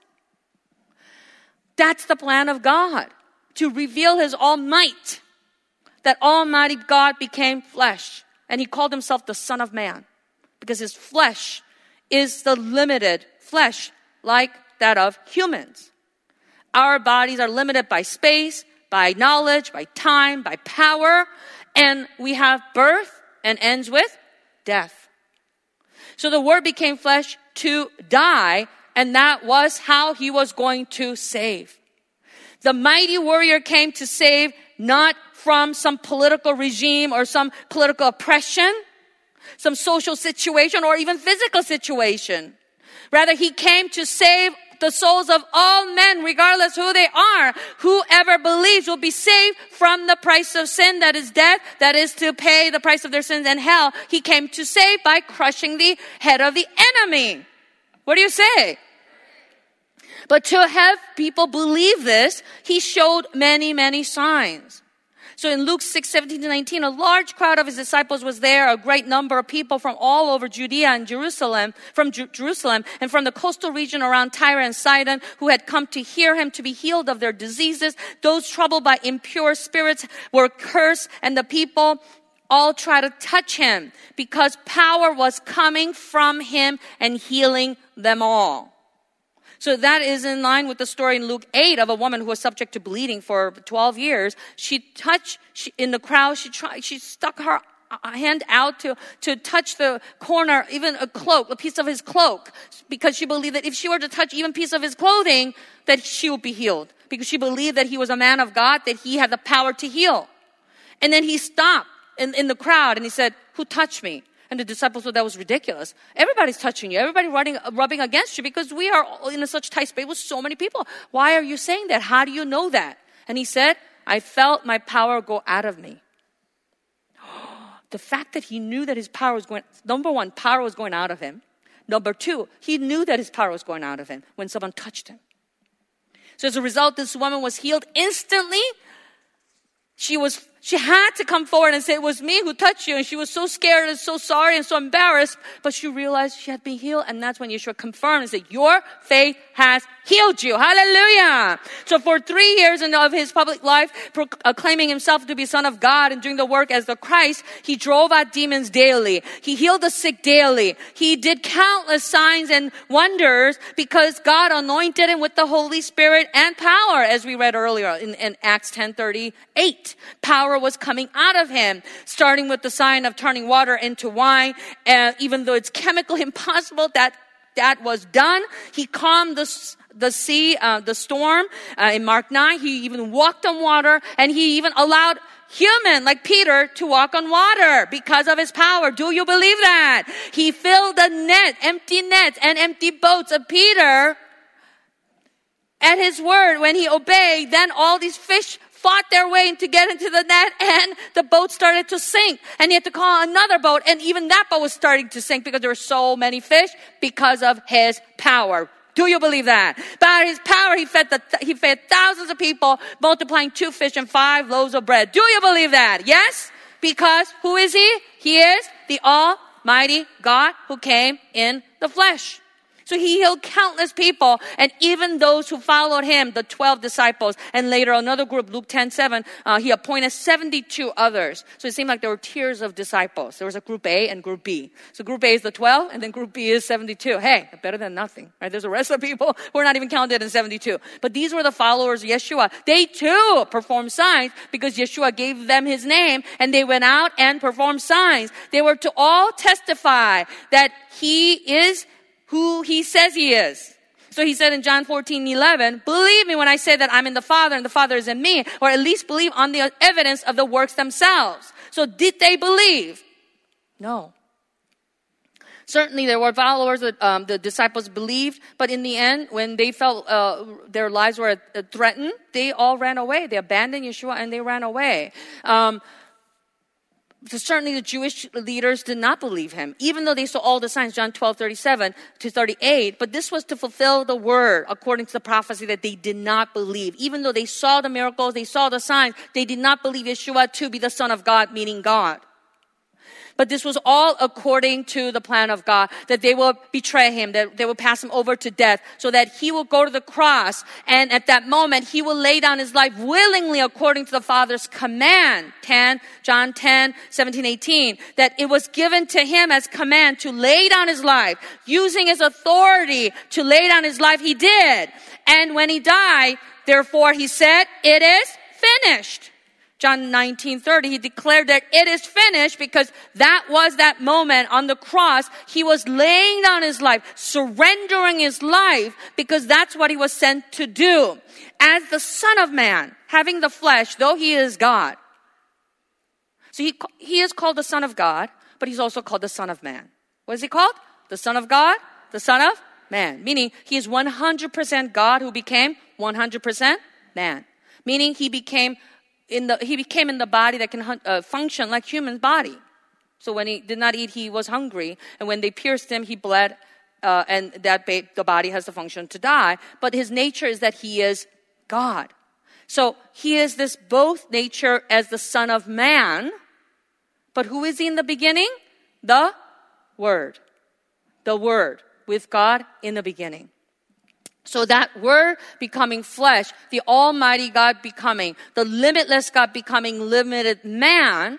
That's the plan of God, to reveal His all-might. That Almighty God became flesh, and He called Himself the Son of Man, because His flesh is the limited flesh like that of humans. Our bodies are limited by space, by knowledge, by time, by power. And we have birth and ends with death. So the Word became flesh to die, and that was how He was going to save. The mighty warrior came to save not from some political regime or some political oppression, some social situation, or even physical situation. Rather, He came to save the souls of all men, regardless who they are. Whoever believes will be saved from the price of sin, that is death, that is to pay the price of their sins and hell. He came to save by crushing the head of the enemy. What do you say? But to have people believe this, He showed many, many signs. So in Luke six, seventeen to nineteen, a large crowd of His disciples was there, a great number of people from all over Judea and Jerusalem, from Ju- Jerusalem, and from the coastal region around Tyre and Sidon, who had come to hear Him to be healed of their diseases. Those troubled by impure spirits were cursed, and the people all tried to touch Him, because power was coming from Him and healing them all. So that is in line with the story in Luke eight of a woman who was subject to bleeding for twelve years. She touched, she, in the crowd, she tried, she stuck her hand out to, to touch the corner, even a cloak, a piece of His cloak, because she believed that if she were to touch even a piece of His clothing, that she would be healed. Because she believed that He was a man of God, that He had the power to heal. And then He stopped in, in the crowd and He said, "Who touched me?" And the disciples thought that was ridiculous. Everybody's touching you. Everybody running, rubbing against you, because we are in a such tight space with so many people. Why are you saying that? How do you know that? And He said, "I felt my power go out of me." The fact that He knew that His power was going, number one, power was going out of Him. Number two, He knew that His power was going out of Him when someone touched Him. So as a result, this woman was healed instantly. She was, she had to come forward and say, "It was me who touched you." And she was so scared and so sorry and so embarrassed, but she realized she had been healed. And that's when Yeshua confirmed and said, "Your faith has healed you." Hallelujah. So for three years of His public life, claiming Himself to be Son of God and doing the work as the Christ, He drove out demons daily. He healed the sick daily. He did countless signs and wonders because God anointed Him with the Holy Spirit and power, as we read earlier in, in Acts ten thirty-eight. Power was coming out of Him, starting with the sign of turning water into wine. And even though it's chemically impossible, that that was done. He calmed the the sea, uh, the storm uh, in Mark nine. He even walked on water, and He even allowed human like Peter to walk on water because of His power. Do you believe that? He filled the net, empty nets and empty boats of Peter at His word. When he obeyed, then all these fish fought their way to get into the net, and the boat started to sink. And He had to call another boat, and even that boat was starting to sink because there were so many fish because of His power. Do you believe that? By His power, He fed the, He fed thousands of people, multiplying two fish and five loaves of bread. Do you believe that? Yes? Because who is He? He is the Almighty God who came in the flesh. So he healed countless people, and even those who followed him, the twelve disciples, and later another group, Luke ten seven, uh, he appointed seventy-two others. So it seemed like there were tiers of disciples. There was a group A and group B. So group A is the twelve, and then group B is seventy-two. Hey, better than nothing, right? There's a rest of people who are not even counted in seventy-two. But these were the followers of Yeshua. They too performed signs because Yeshua gave them his name, and they went out and performed signs. They were to all testify that he is who he says he is. So he said in John fourteen eleven, believe me when I say that I'm in the Father and the Father is in me, or at least believe on the evidence of the works themselves. So did they believe? No. Certainly there were followers that um, the disciples believed, but in the end, when they felt uh, their lives were uh, threatened, they all ran away. They abandoned Yeshua and they ran away. Um, So certainly the Jewish leaders did not believe him, even though they saw all the signs, John twelve thirty-seven to thirty-eight. But this was to fulfill the word according to the prophecy that they did not believe. Even though they saw the miracles, they saw the signs, they did not believe Yeshua to be the Son of God, meaning God. But this was all according to the plan of God, that they will betray him, that they will pass him over to death, so that he will go to the cross. And at that moment, he will lay down his life willingly according to the Father's command. ten, John ten, seventeen, eighteen. That it was given to him as command to lay down his life. Using his authority to lay down his life, he did. And when he died, therefore he said, it is finished. John nineteen thirty, he declared that it is finished because that was that moment on the cross. He was laying down his life, surrendering his life because that's what he was sent to do. As the Son of Man, having the flesh, though he is God. So he, he is called the Son of God, but he's also called the Son of Man. What is he called? The Son of God, the Son of Man. Meaning he is one hundred percent God who became one hundred percent man. Meaning he became In the, he became in the body that can uh, function like human body. So when he did not eat, he was hungry. And when they pierced him, he bled. Uh, and that ba- the body has the function to die. But his nature is that he is God. So he is this both nature as the Son of Man. But who is he in the beginning? The Word. The Word with God in the beginning. So that word becoming flesh, the Almighty God becoming, the limitless God becoming limited man,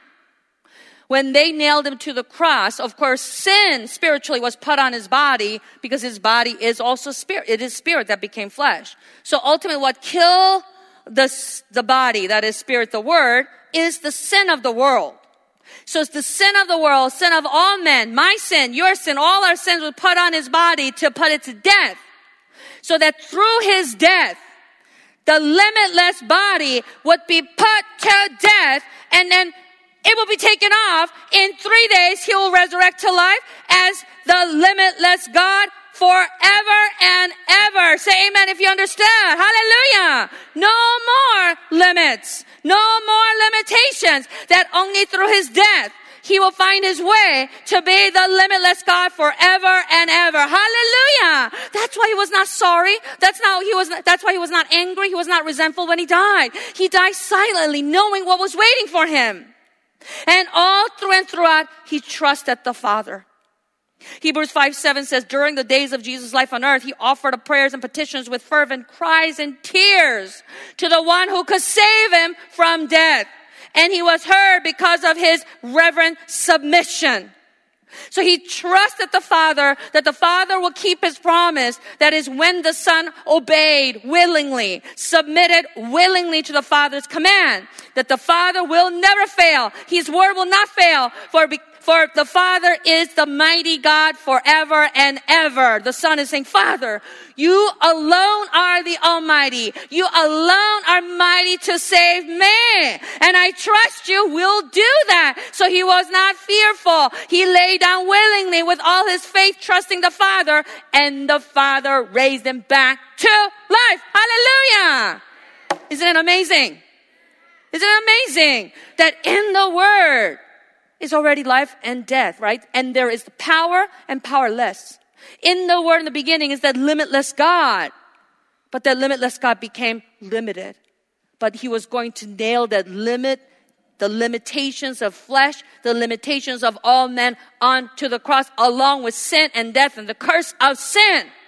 when they nailed him to the cross, of course, sin spiritually was put on his body because his body is also spirit. It is spirit that became flesh. So ultimately what killed the, the body, that is spirit, the word, is the sin of the world. So it's the sin of the world, sin of all men, my sin, your sin, all our sins were put on his body to put it to death. So that through his death, the limitless body would be put to death, and then it will be taken off. In three days, he will resurrect to life as the limitless God forever and ever. Say amen if you understand. Hallelujah. No more limits. No more limitations. That only through his death, he will find his way to be the limitless God forever and ever. Hallelujah. That's why he was not sorry. That's not, he was, that's why he was not angry. He was not resentful when he died. He died silently, knowing what was waiting for him. And all through and throughout, he trusted the Father. Hebrews five seven says, during the days of Jesus' life on earth, he offered up prayers and petitions with fervent cries and tears to the one who could save him from death. And he was heard because of his reverent submission. So he trusted the Father, that the Father will keep his promise. That is when the Son obeyed willingly, submitted willingly to the Father's command. That the Father will never fail. His word will not fail. For For the Father is the mighty God forever and ever. The Son is saying, Father, you alone are the Almighty. You alone are mighty to save me. And I trust you will do that. So he was not fearful. He lay down willingly with all his faith, trusting the Father. And the Father raised him back to life. Hallelujah. Isn't it amazing? Isn't it amazing that in the Word, is already life and death, right? And there is the power and powerless. In the Word in the beginning is that limitless God. But that limitless God became limited. But he was going to nail that limit, the limitations of flesh, the limitations of all men onto the cross, along with sin and death and the curse of sin.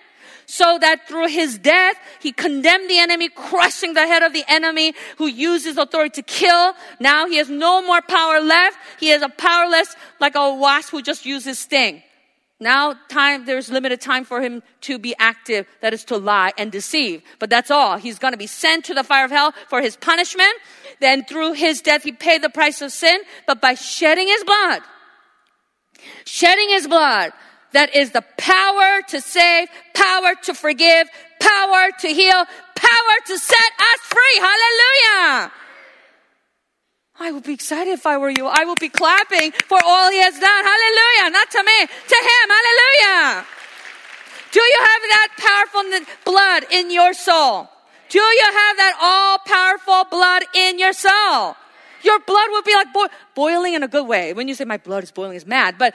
so that through his death, he condemned the enemy, crushing the head of the enemy who used his authority to kill. Now he has no more power left. He is a powerless, like a wasp who just uses sting. Now time, there's limited time for him to be active, that is to lie and deceive. But that's all. He's going to be sent to the fire of hell for his punishment. Then through his death, he paid the price of sin. But by shedding his blood, shedding his blood, that is the power to save, power to forgive, power to heal, power to set us free. Hallelujah. I would be excited if I were you. I would be clapping for all he has done. Hallelujah. Not to me, to him. Hallelujah. Do you have that powerful blood in your soul? Do you have that all-powerful blood in your soul? Your blood would be like bo- boiling in a good way. When you say my blood is boiling, it's mad. But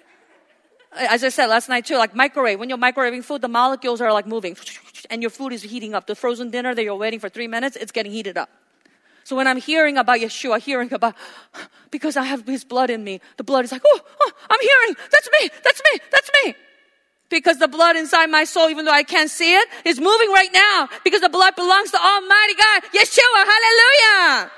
as I said last night too, like microwave. When you're microwaving food, the molecules are like moving. And your food is heating up. The frozen dinner that you're waiting for three minutes, it's getting heated up. So when I'm hearing about Yeshua, hearing about, because I have his blood in me, the blood is like, oh, oh, I'm hearing, that's me, that's me, that's me. Because the blood inside my soul, even though I can't see it, is moving right now. Because the blood belongs to Almighty God, Yeshua, hallelujah.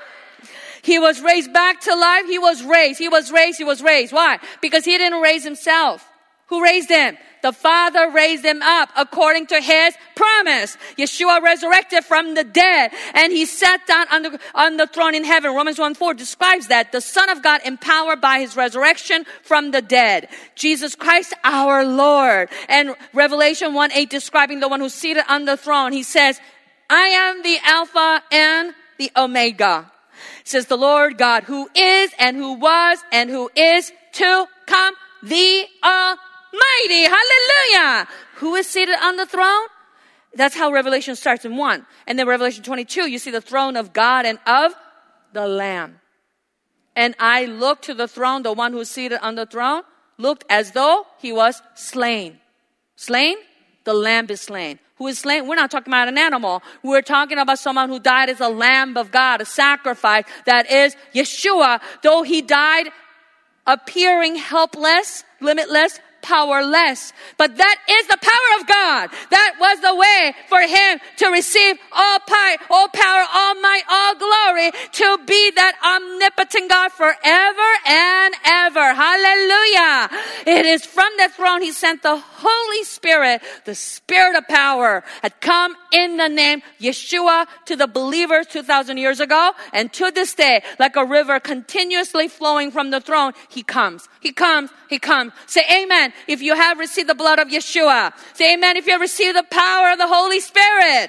He was raised back to life. He was raised, he was raised, he was raised. Why? Because he didn't raise himself. Who raised him? The Father raised him up according to his promise. Yeshua resurrected from the dead and he sat down on the, on the throne in heaven. Romans one four describes that. The Son of God empowered by his resurrection from the dead. Jesus Christ our Lord. And Revelation one eight describing the one who's seated on the throne. He says, I am the Alpha and the Omega. Says the Lord God who is and who was and who is to come, the Almighty. Mighty, hallelujah. Who is seated on the throne? That's how Revelation starts in one. And then Revelation twenty-two, you see the throne of God and of the Lamb. And I looked to the throne, the one who is seated on the throne, looked as though he was slain. Slain? The lamb is slain. Who is slain? We're not talking about an animal. We're talking about someone who died as a lamb of God, a sacrifice that is Yeshua. Though he died appearing helpless, limitless, powerless. But that is the power of God. That was the way for him to receive all power, all power, all might, all glory, to be that omnipotent God forever and ever. Hallelujah. It is from that throne he sent the Holy Spirit, the Spirit of power, had come in the name Yeshua to the believers two thousand years ago. And to this day, like a river continuously flowing from the throne, he comes. He comes. He comes. Say amen if you have received the blood of Yeshua. Say amen if you have received the power of the Holy Spirit.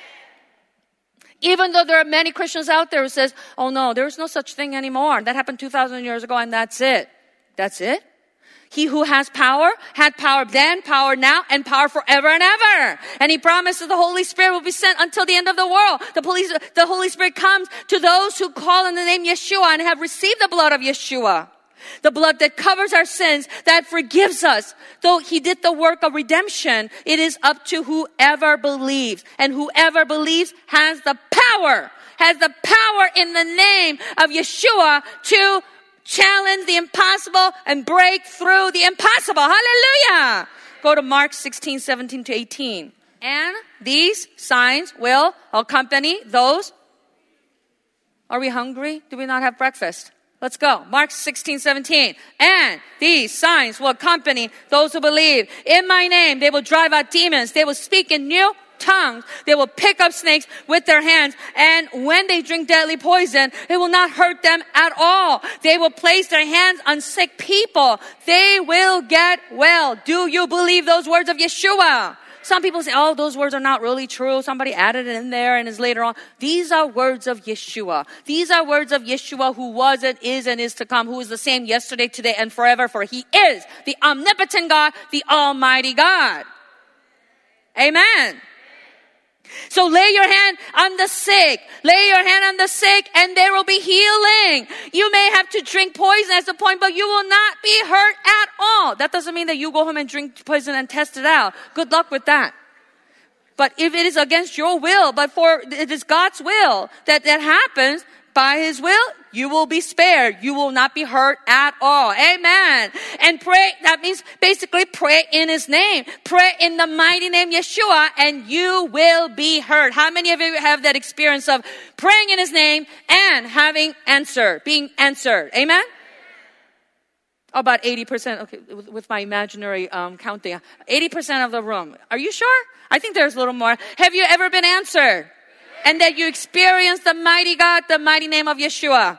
Even though there are many Christians out there who says, oh no, there's no such thing anymore. That happened two thousand years ago and that's it. That's it? He who has power, had power then, power now, and power forever and ever. And he promises the Holy Spirit will be sent until the end of the world. The, police, the Holy Spirit comes to those who call on the name Yeshua and have received the blood of Yeshua. The blood that covers our sins, that forgives us. Though he did the work of redemption, it is up to whoever believes. And whoever believes has the power, has the power in the name of Yeshua to challenge the impossible and break through the impossible. Hallelujah. Go to Mark sixteen, seventeen to eighteen. And these signs will accompany those. Are we hungry? Do we not have breakfast? Let's go. Mark sixteen, seventeen. And these signs will accompany those who believe. In my name, they will drive out demons. They will speak in new tongues. They will pick up snakes with their hands. And when they drink deadly poison, it will not hurt them at all. They will place their hands on sick people. They will get well. Do you believe those words of Yeshua? Some people say, oh, those words are not really true. Somebody added it in there and is later on. These are words of Yeshua. These are words of Yeshua who was and is and is to come, who is the same yesterday, today, and forever. For he is the omnipotent God, the Almighty God. Amen. So lay your hand on the sick. Lay your hand on the sick and there will be healing. You may have to drink poison at the point, but you will not be hurt at all. That doesn't mean that you go home and drink poison and test it out. Good luck with that. But if it is against your will, but for it is God's will that that happens, by his will, you will be spared. You will not be hurt at all. Amen. And pray, that means basically pray in his name. Pray in the mighty name Yeshua and you will be heard. How many of you have that experience of praying in his name and having answer, being answered? Amen? About eighty percent, okay, with, with my imaginary um, counting, eighty percent of the room. Are you sure? I think there's a little more. Have you ever been answered? And that you experience the mighty God, the mighty name of Yeshua.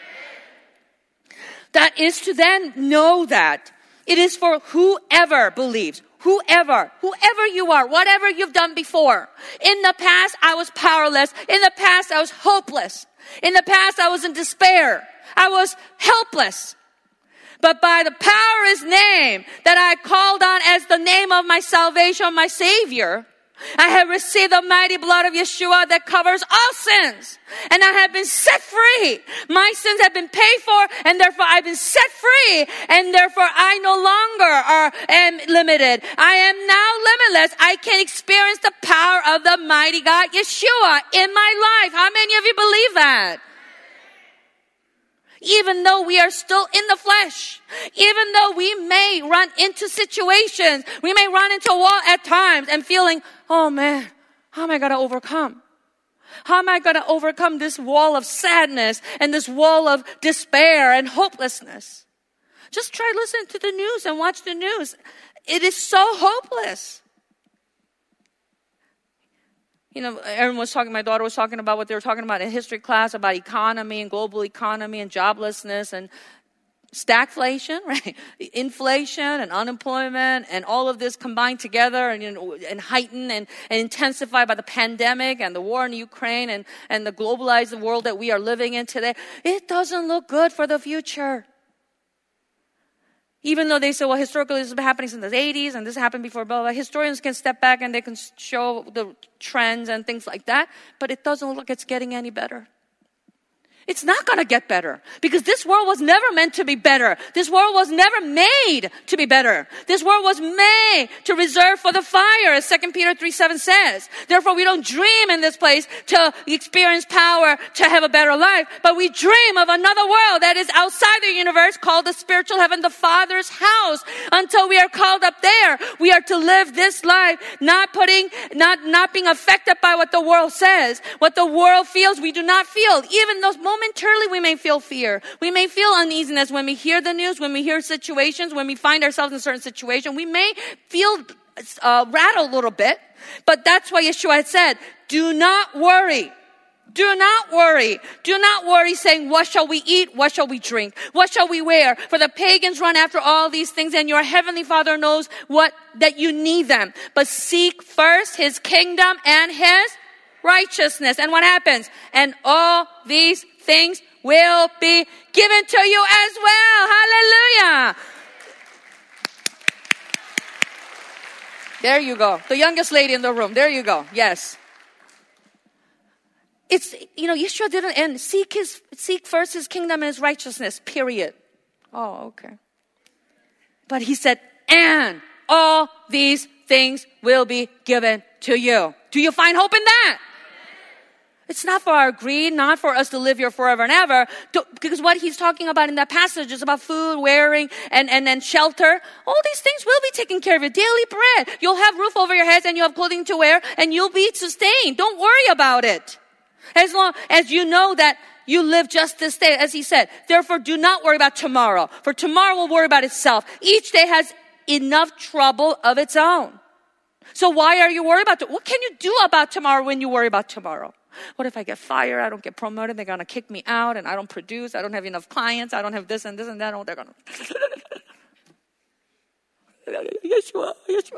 That is to then know that it is for whoever believes. Whoever, whoever you are, whatever you've done before. In the past, I was powerless. In the past, I was hopeless. In the past, I was in despair. I was helpless. But by the power of his name that I called on as the name of my salvation, my Savior, I have received the mighty blood of Yeshua that covers all sins. And I have been set free. My sins have been paid for, and therefore I've been set free. And therefore I no longer are, am limited. I am now limitless. I can experience the power of the mighty God Yeshua in my life. How many of you believe that? Even though we are still in the flesh, even though we may run into situations, we may run into a wall at times and feeling, oh man, how am I going to overcome? How am I going to overcome this wall of sadness and this wall of despair and hopelessness? Just try listening to the news and watch the news. It is so hopeless. You know, everyone was talking, my daughter was talking about what they were talking about in history class, about economy and global economy and joblessness and stagflation, right? Inflation and unemployment and all of this combined together and, you know, and heightened and, and intensified by the pandemic and the war in Ukraine and, and the globalized world that we are living in today. It doesn't look good for the future. Even though they say, well, historically this has been happening since the eighties and this happened before, blah, blah, blah. Historians can step back and they can show the trends and things like that, but it doesn't look like it's getting any better. It's not going to get better because this world was never meant to be better. This world was never made to be better. This world was made to reserve for the fire, as Second Peter three seven says. Therefore, we don't dream in this place to experience power, to have a better life, but we dream of another world that is outside the universe called the spiritual heaven, the Father's house. Until we are called up there, we are to live this life, not putting, not, not being affected by what the world says. What the world feels, we do not feel. Even those momentarily we may feel fear. We may feel uneasiness when we hear the news, when we hear situations, when we find ourselves in a certain situation. We may feel uh, rattled a little bit, but that's why Yeshua had said, do not worry. Do not worry. Do not worry saying, what shall we eat? What shall we drink? What shall we wear? For the pagans run after all these things and your heavenly Father knows what, that you need them. But seek first his kingdom and his righteousness. And what happens? And all these things will be given to you as well. Hallelujah. There you go. The youngest lady in the room. There you go. Yes. It's, you know, Yeshua didn't end. Seek his, seek first his kingdom and his righteousness, period. Oh, okay. But he said, and all these things will be given to you. Do you find hope in that? It's not for our greed, not for us to live here forever and ever, to, because what he's talking about in that passage is about food, wearing, and, and, and shelter. All these things will be taken care of. Your daily bread. You'll have roof over your heads and you have clothing to wear and you'll be sustained. Don't worry about it. As long as you know that you live just this day, as he said. Therefore, do not worry about tomorrow, for tomorrow will worry about itself. Each day has enough trouble of its own. So why are you worried about it? What can you do about tomorrow when you worry about tomorrow? What if I get fired? I don't get promoted. They're going to kick me out and I don't produce. I don't have enough clients. I don't have this and this and that. Oh, they're going to... Yeshua, Yeshua.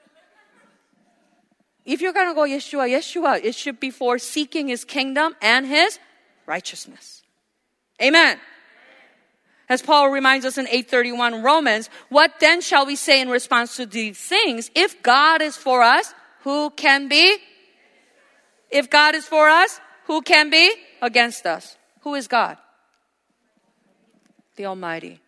If you're going to go Yeshua, Yeshua, it should be for seeking his kingdom and his righteousness. Amen. As Paul reminds us in eight thirty-one Romans, what then shall we say in response to these things? If God is for us, who can be? If God is for us, who can be against us? Who is God? The Almighty.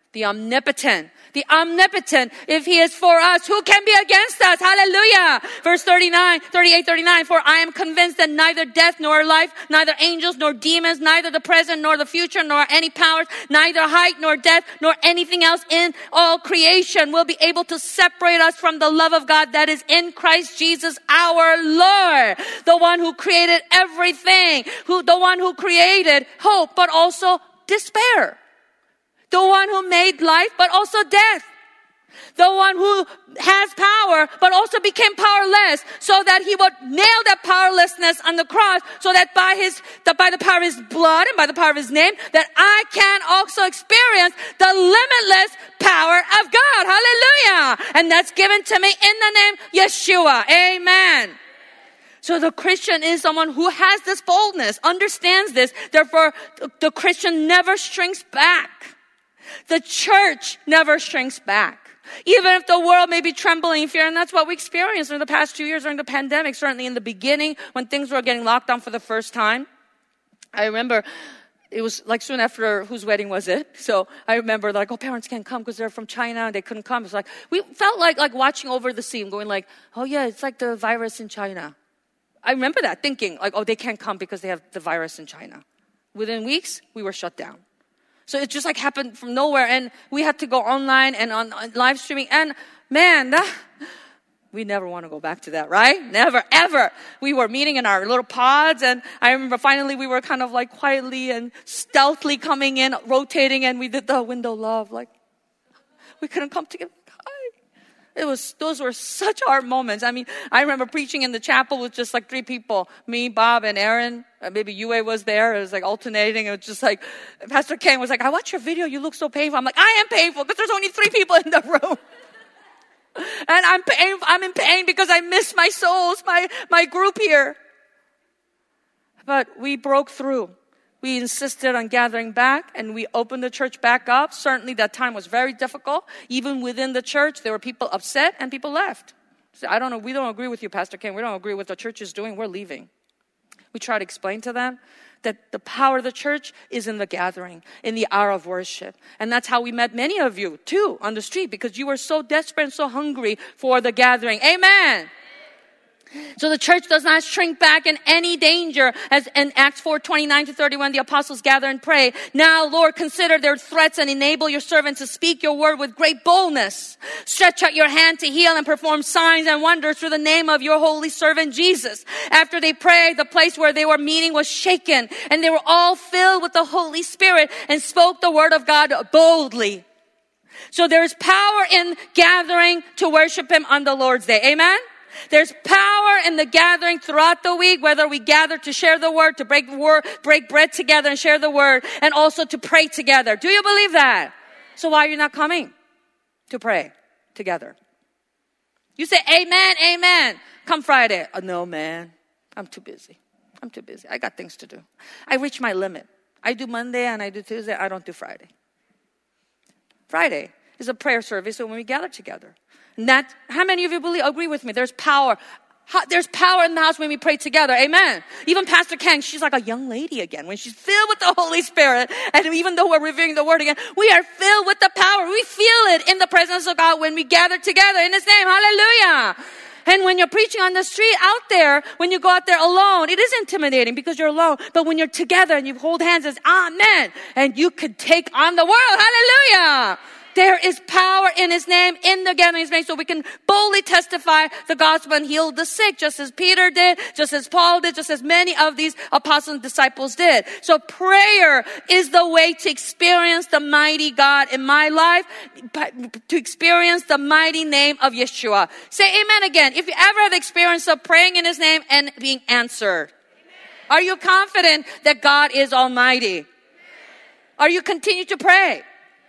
The omnipotent. The omnipotent. If he is for us, who can be against us? Hallelujah. Verse thirty-nine, thirty-eight, thirty-nine. For I am convinced that neither death nor life, neither angels nor demons, neither the present nor the future, nor any powers, neither height nor depth, nor anything else in all creation will be able to separate us from the love of God that is in Christ Jesus our Lord. The one who created everything. Who, the one who created hope, but also despair. The one who made life, but also death. The one who has power, but also became powerless, so that he would nail that powerlessness on the cross, so that by his, that by the power of his blood and by the power of his name, that I can also experience the limitless power of God. Hallelujah. And that's given to me in the name Yeshua. Amen. So the Christian is someone who has this boldness, understands this. Therefore, the Christian never shrinks back. The church never shrinks back. Even if the world may be trembling in fear, and that's what we experienced in the past two years during the pandemic, certainly in the beginning when things were getting locked down for the first time. I remember it was like soon after whose wedding was it? So I remember like, oh, parents can't come because they're from China and they couldn't come. It's like, we felt like, like watching over the scene going like, oh yeah, it's like the virus in China. I remember that thinking like, oh, they can't come because they have the virus in China. Within weeks, we were shut down. So it just like happened from nowhere, and we had to go online and on, on live streaming. And man, that, we never want to go back to that, right? Never, ever. We were meeting in our little pods, and I remember finally we were kind of like quietly and stealthily coming in, rotating, and we did the window love. Like, we couldn't come together. It was, those were such hard moments. I mean, I remember preaching in the chapel with just like three people, me, Bob, and Aaron. Uh, maybe Yue was there. It was like alternating. It was just like, Pastor Ken was like, I watched your video. You look so painful. I'm like, I am painful because there's only three people in the room. And I'm pain, I'm in pain because I miss my souls, my, my group here. But we broke through. We insisted on gathering back, and we opened the church back up. Certainly that time was very difficult. Even within the church, there were people upset and people left. So I don't know, we don't agree with you, Pastor Ken. We don't agree with what the church is doing. We're leaving. We try to explain to them that the power of the church is in the gathering, in the hour of worship. And that's how we met many of you, too, on the street, because you were so desperate and so hungry for the gathering. Amen. So the church does not shrink back in any danger. As in Acts four, twenty-nine to thirty-one, the apostles gather and pray. Now, Lord, consider their threats and enable your servants to speak your word with great boldness. Stretch out your hand to heal and perform signs and wonders through the name of your holy servant Jesus. After they prayed, the place where they were meeting was shaken, and they were all filled with the Holy Spirit and spoke the word of God boldly. So there is power in gathering to worship Him on the Lord's Day. Amen? There's power in the gathering throughout the week, whether we gather to share the word, to break word, break bread together and share the word, and also to pray together. Do you believe that? So why are you not coming to pray together? You say, amen, amen. Come Friday. Oh, no, man. I'm too busy. I'm too busy. I got things to do. I reach my limit. I do Monday and I do Tuesday. I don't do Friday. Friday is a prayer service when we gather together. That, how many of you believe, agree with me? There's power. How, there's power in the house when we pray together. Amen. Even Pastor Kang, she's like a young lady again. When she's filled with the Holy Spirit, and even though we're reviewing the word again, we are filled with the power. We feel it in the presence of God when we gather together in His name. Hallelujah. And when you're preaching on the street out there, when you go out there alone, it is intimidating because you're alone. But when you're together and you hold hands, it's amen. And you could take on the world. Hallelujah. There is power in His name, in the gathering of His name, so we can boldly testify the gospel and heal the sick, just as Peter did, just as Paul did, just as many of these apostles and disciples did. So prayer is the way to experience the mighty God in my life, to experience the mighty name of Yeshua. Say amen again. If you ever have the experience of praying in His name and being answered, amen. Are you confident that God is almighty? Amen. Are you continue to pray?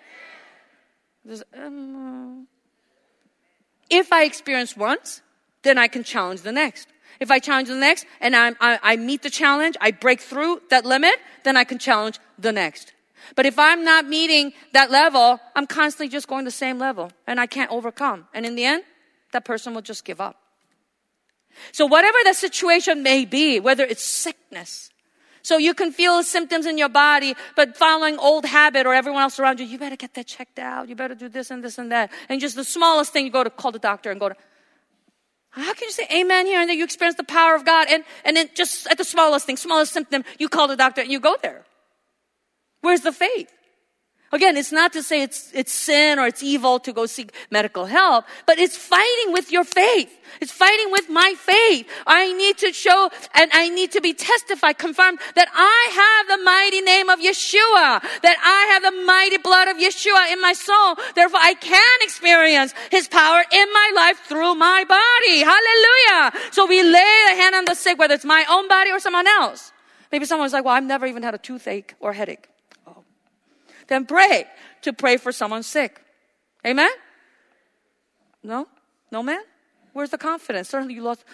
Um, if I experience once, then I can challenge the next. If I challenge the next and I'm, I, I meet the challenge, I break through that limit, then I can challenge the next. But if I'm not meeting that level, I'm constantly just going the same level and I can't overcome. And in the end, that person will just give up. So whatever the situation may be, whether it's sickness, So you can feel symptoms in your body, but following old habit or everyone else around you, you better get that checked out. You better do this and this and that. And just the smallest thing, you go to call the doctor and go to, how can you say amen here and then you experience the power of God? And, and then just at the smallest thing, smallest symptom, you call the doctor and you go there. Where's the faith? Again, it's not to say it's, it's sin or it's evil to go seek medical help, but it's fighting with your faith. It's fighting with my faith. I need to show and I need to be testified, confirmed that I have the mighty name of Yeshua, that I have the mighty blood of Yeshua in my soul. Therefore, I can experience His power in my life through my body. Hallelujah. So we lay a hand on the sick, whether it's my own body or someone else. Maybe someone's like, well, I've never even had a toothache or headache. Oh. Then pray to pray for someone sick. Amen? No? No, man? Where's the confidence? Certainly you lost.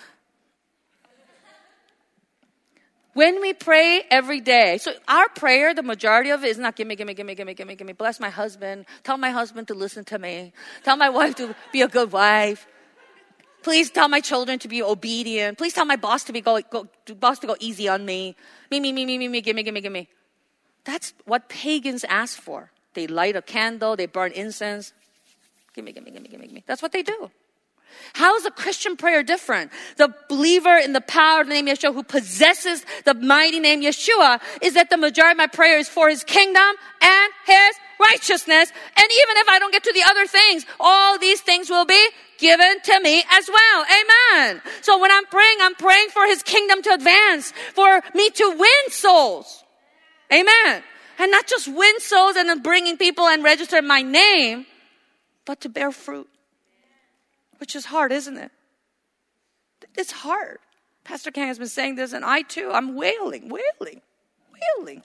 When we pray every day, so our prayer, the majority of it is not give me, give me, give me, give me, give me, give me. Bless my husband. Tell my husband to listen to me. Tell my wife to be a good wife. Please tell my children to be obedient. Please tell my boss to be go, go boss to go easy on me. Me, me, me, me, me, me, give me, give me, give me. That's what pagans ask for. They light a candle, they burn incense. Give me, give me, give me, give me, give me. That's what they do. How is a Christian prayer different? The believer in the power of the name Yeshua who possesses the mighty name Yeshua is that the majority of my prayer is for His kingdom and His righteousness. And even if I don't get to the other things, all these things will be given to me as well. Amen. So when I'm praying, I'm praying for His kingdom to advance, for me to win souls. Amen. And not just win souls and then bringing people and register my name, but to bear fruit. Which is hard, isn't it? It's hard. Pastor Kang has been saying this, and I too, I'm wailing, wailing, wailing.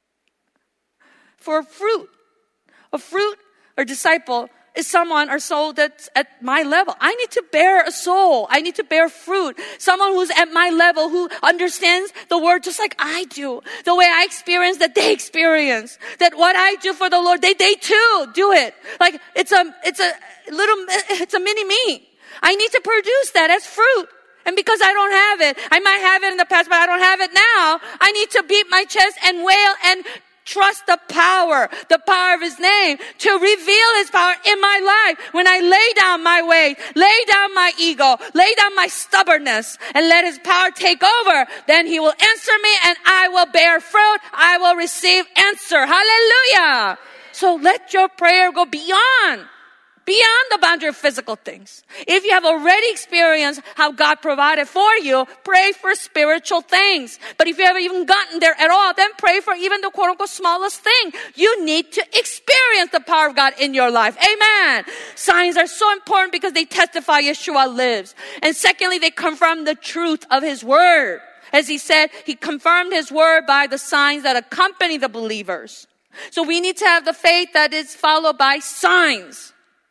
For a fruit. A fruit or disciple is someone or soul that's at my level. I need to bear a soul. I need to bear fruit. Someone who's at my level, who understands the word just like I do. The way I experience that they experience. That what I do for the Lord, they, they too do it. Like it's a, it's a little, it's a mini me. I need to produce that as fruit. And because I don't have it, I might have it in the past, but I don't have it now. I need to beat my chest and wail and trust the power, the power of His name to reveal His power in my life. When I lay down my weight, lay down my ego, lay down my stubbornness, and let His power take over, then He will answer me and I will bear fruit. I will receive answer. Hallelujah. So let your prayer go beyond Beyond the boundary of physical things. If you have already experienced how God provided for you, pray for spiritual things. But if you haven't even gotten there at all, then pray for even the quote-unquote smallest thing. You need to experience the power of God in your life. Amen. Signs are so important because they testify Yeshua lives. And secondly, they confirm the truth of His word. As He said, He confirmed His word by the signs that accompany the believers. So we need to have the faith that is followed by signs.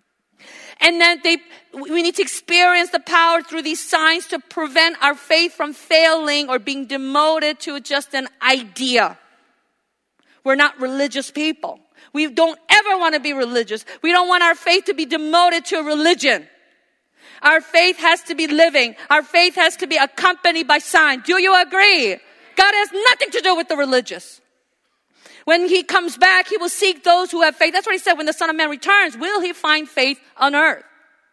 And then they, we need to experience the power through these signs to prevent our faith from failing or being demoted to just an idea. We're not religious people. We don't ever want to be religious. We don't want our faith to be demoted to a religion. Our faith has to be living. Our faith has to be accompanied by signs. Do you agree? God has nothing to do with the religious. When He comes back, He will seek those who have faith. That's what He said, when the Son of Man returns, will He find faith on earth?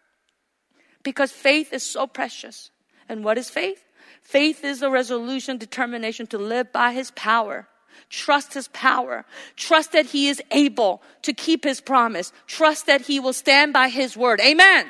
Because faith is so precious. And what is faith? Faith is the resolution, determination to live by His power. Trust His power. Trust that He is able to keep His promise. Trust that He will stand by His word. Amen.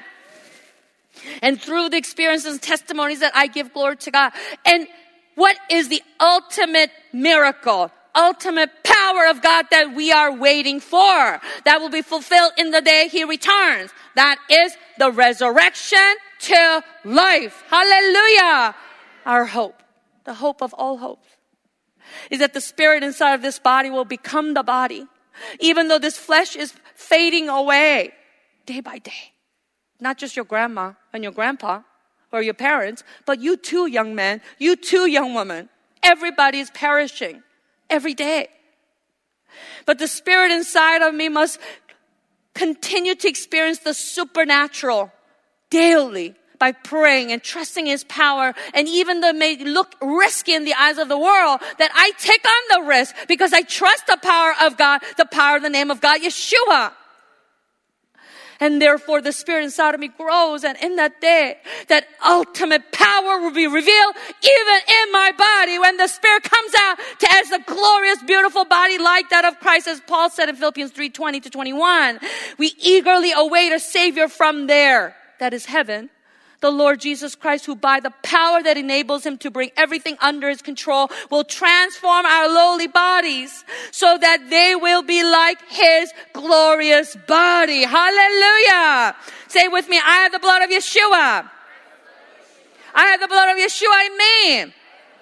And through the experiences and testimonies that I give glory to God. And what is the ultimate miracle? Ultimate power of God that we are waiting for, that will be fulfilled in the day He returns. That is the resurrection to life. Hallelujah. Our hope, the hope of all hopes, is that the spirit inside of this body will become the body, even though this flesh is fading away day by day. Not just your grandma and your grandpa or your parents, but you too, young man, you too, young woman. Everybody is perishing every day. But the spirit inside of me must continue to experience the supernatural daily by praying and trusting His power, and even though it may look risky in the eyes of the world, that I take on the risk because I trust the power of God, the power of the name of God, Yeshua. And therefore the Spirit inside of me grows, and in that day, that ultimate power will be revealed even in my body when the Spirit comes out to as a glorious, beautiful body like that of Christ, as Paul said in Philippians three twenty to twenty-one. We eagerly await a Savior from there, that is heaven, the Lord Jesus Christ, who by the power that enables Him to bring everything under His control will transform our lowly bodies so that they will be like His glorious body. Hallelujah. Say with me, I have the blood of Yeshua. I have the blood of Yeshua in me.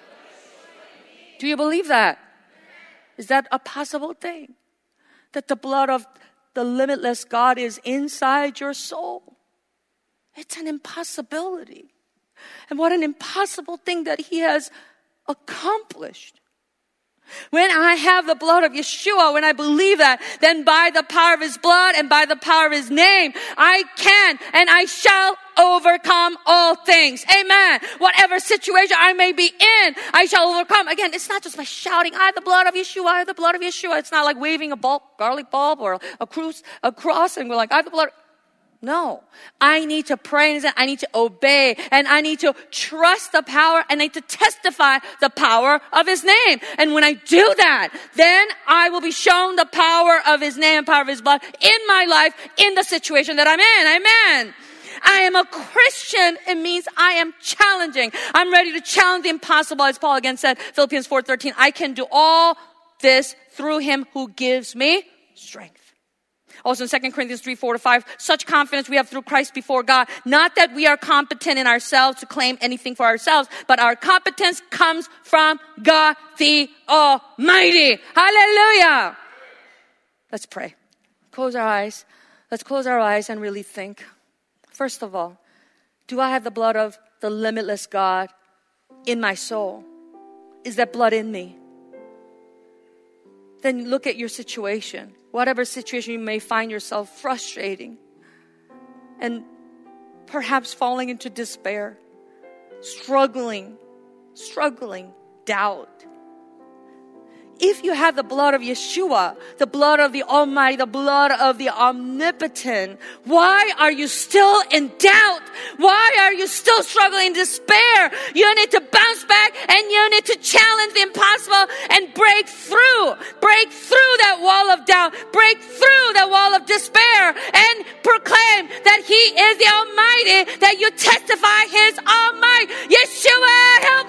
Do you believe that? Is that a possible thing? That the blood of the limitless God is inside your soul? It's an impossibility. And what an impossible thing that He has accomplished. When I have the blood of Yeshua, when I believe that, then by the power of His blood and by the power of His name, I can and I shall overcome all things. Amen. Whatever situation I may be in, I shall overcome. Again, it's not just by shouting, I have the blood of Yeshua, I have the blood of Yeshua. It's not like waving a bulb, garlic bulb or a, cruise, a cross and we're like, I have the blood. No, I need to pray and I need to obey and I need to trust the power and I need to testify the power of His name. And when I do that, then I will be shown the power of His name and power of His blood in my life, in the situation that I'm in. Amen. I am a Christian. It means I am challenging. I'm ready to challenge the impossible. As Paul again said, Philippians four thirteen, I can do all this through Him who gives me strength. Also in Second Corinthians three, four to five, such confidence we have through Christ before God. Not that we are competent in ourselves to claim anything for ourselves, but our competence comes from God the Almighty. Hallelujah. Let's pray. Close our eyes. Let's close our eyes and really think. First of all, do I have the blood of the limitless God in my soul? Is that blood in me? Then look at your situation. Whatever situation you may find yourself frustrating and perhaps falling into despair, struggling, struggling, doubt. If you have the blood of Yeshua, the blood of the Almighty, the blood of the Omnipotent, why are you still in doubt? Why are you still struggling in despair? You need to bounce back and you need to challenge the impossible and break through. Break through that wall of doubt. Break through that wall of despair and proclaim that He is the Almighty, that you testify His Almighty. Yeshua, help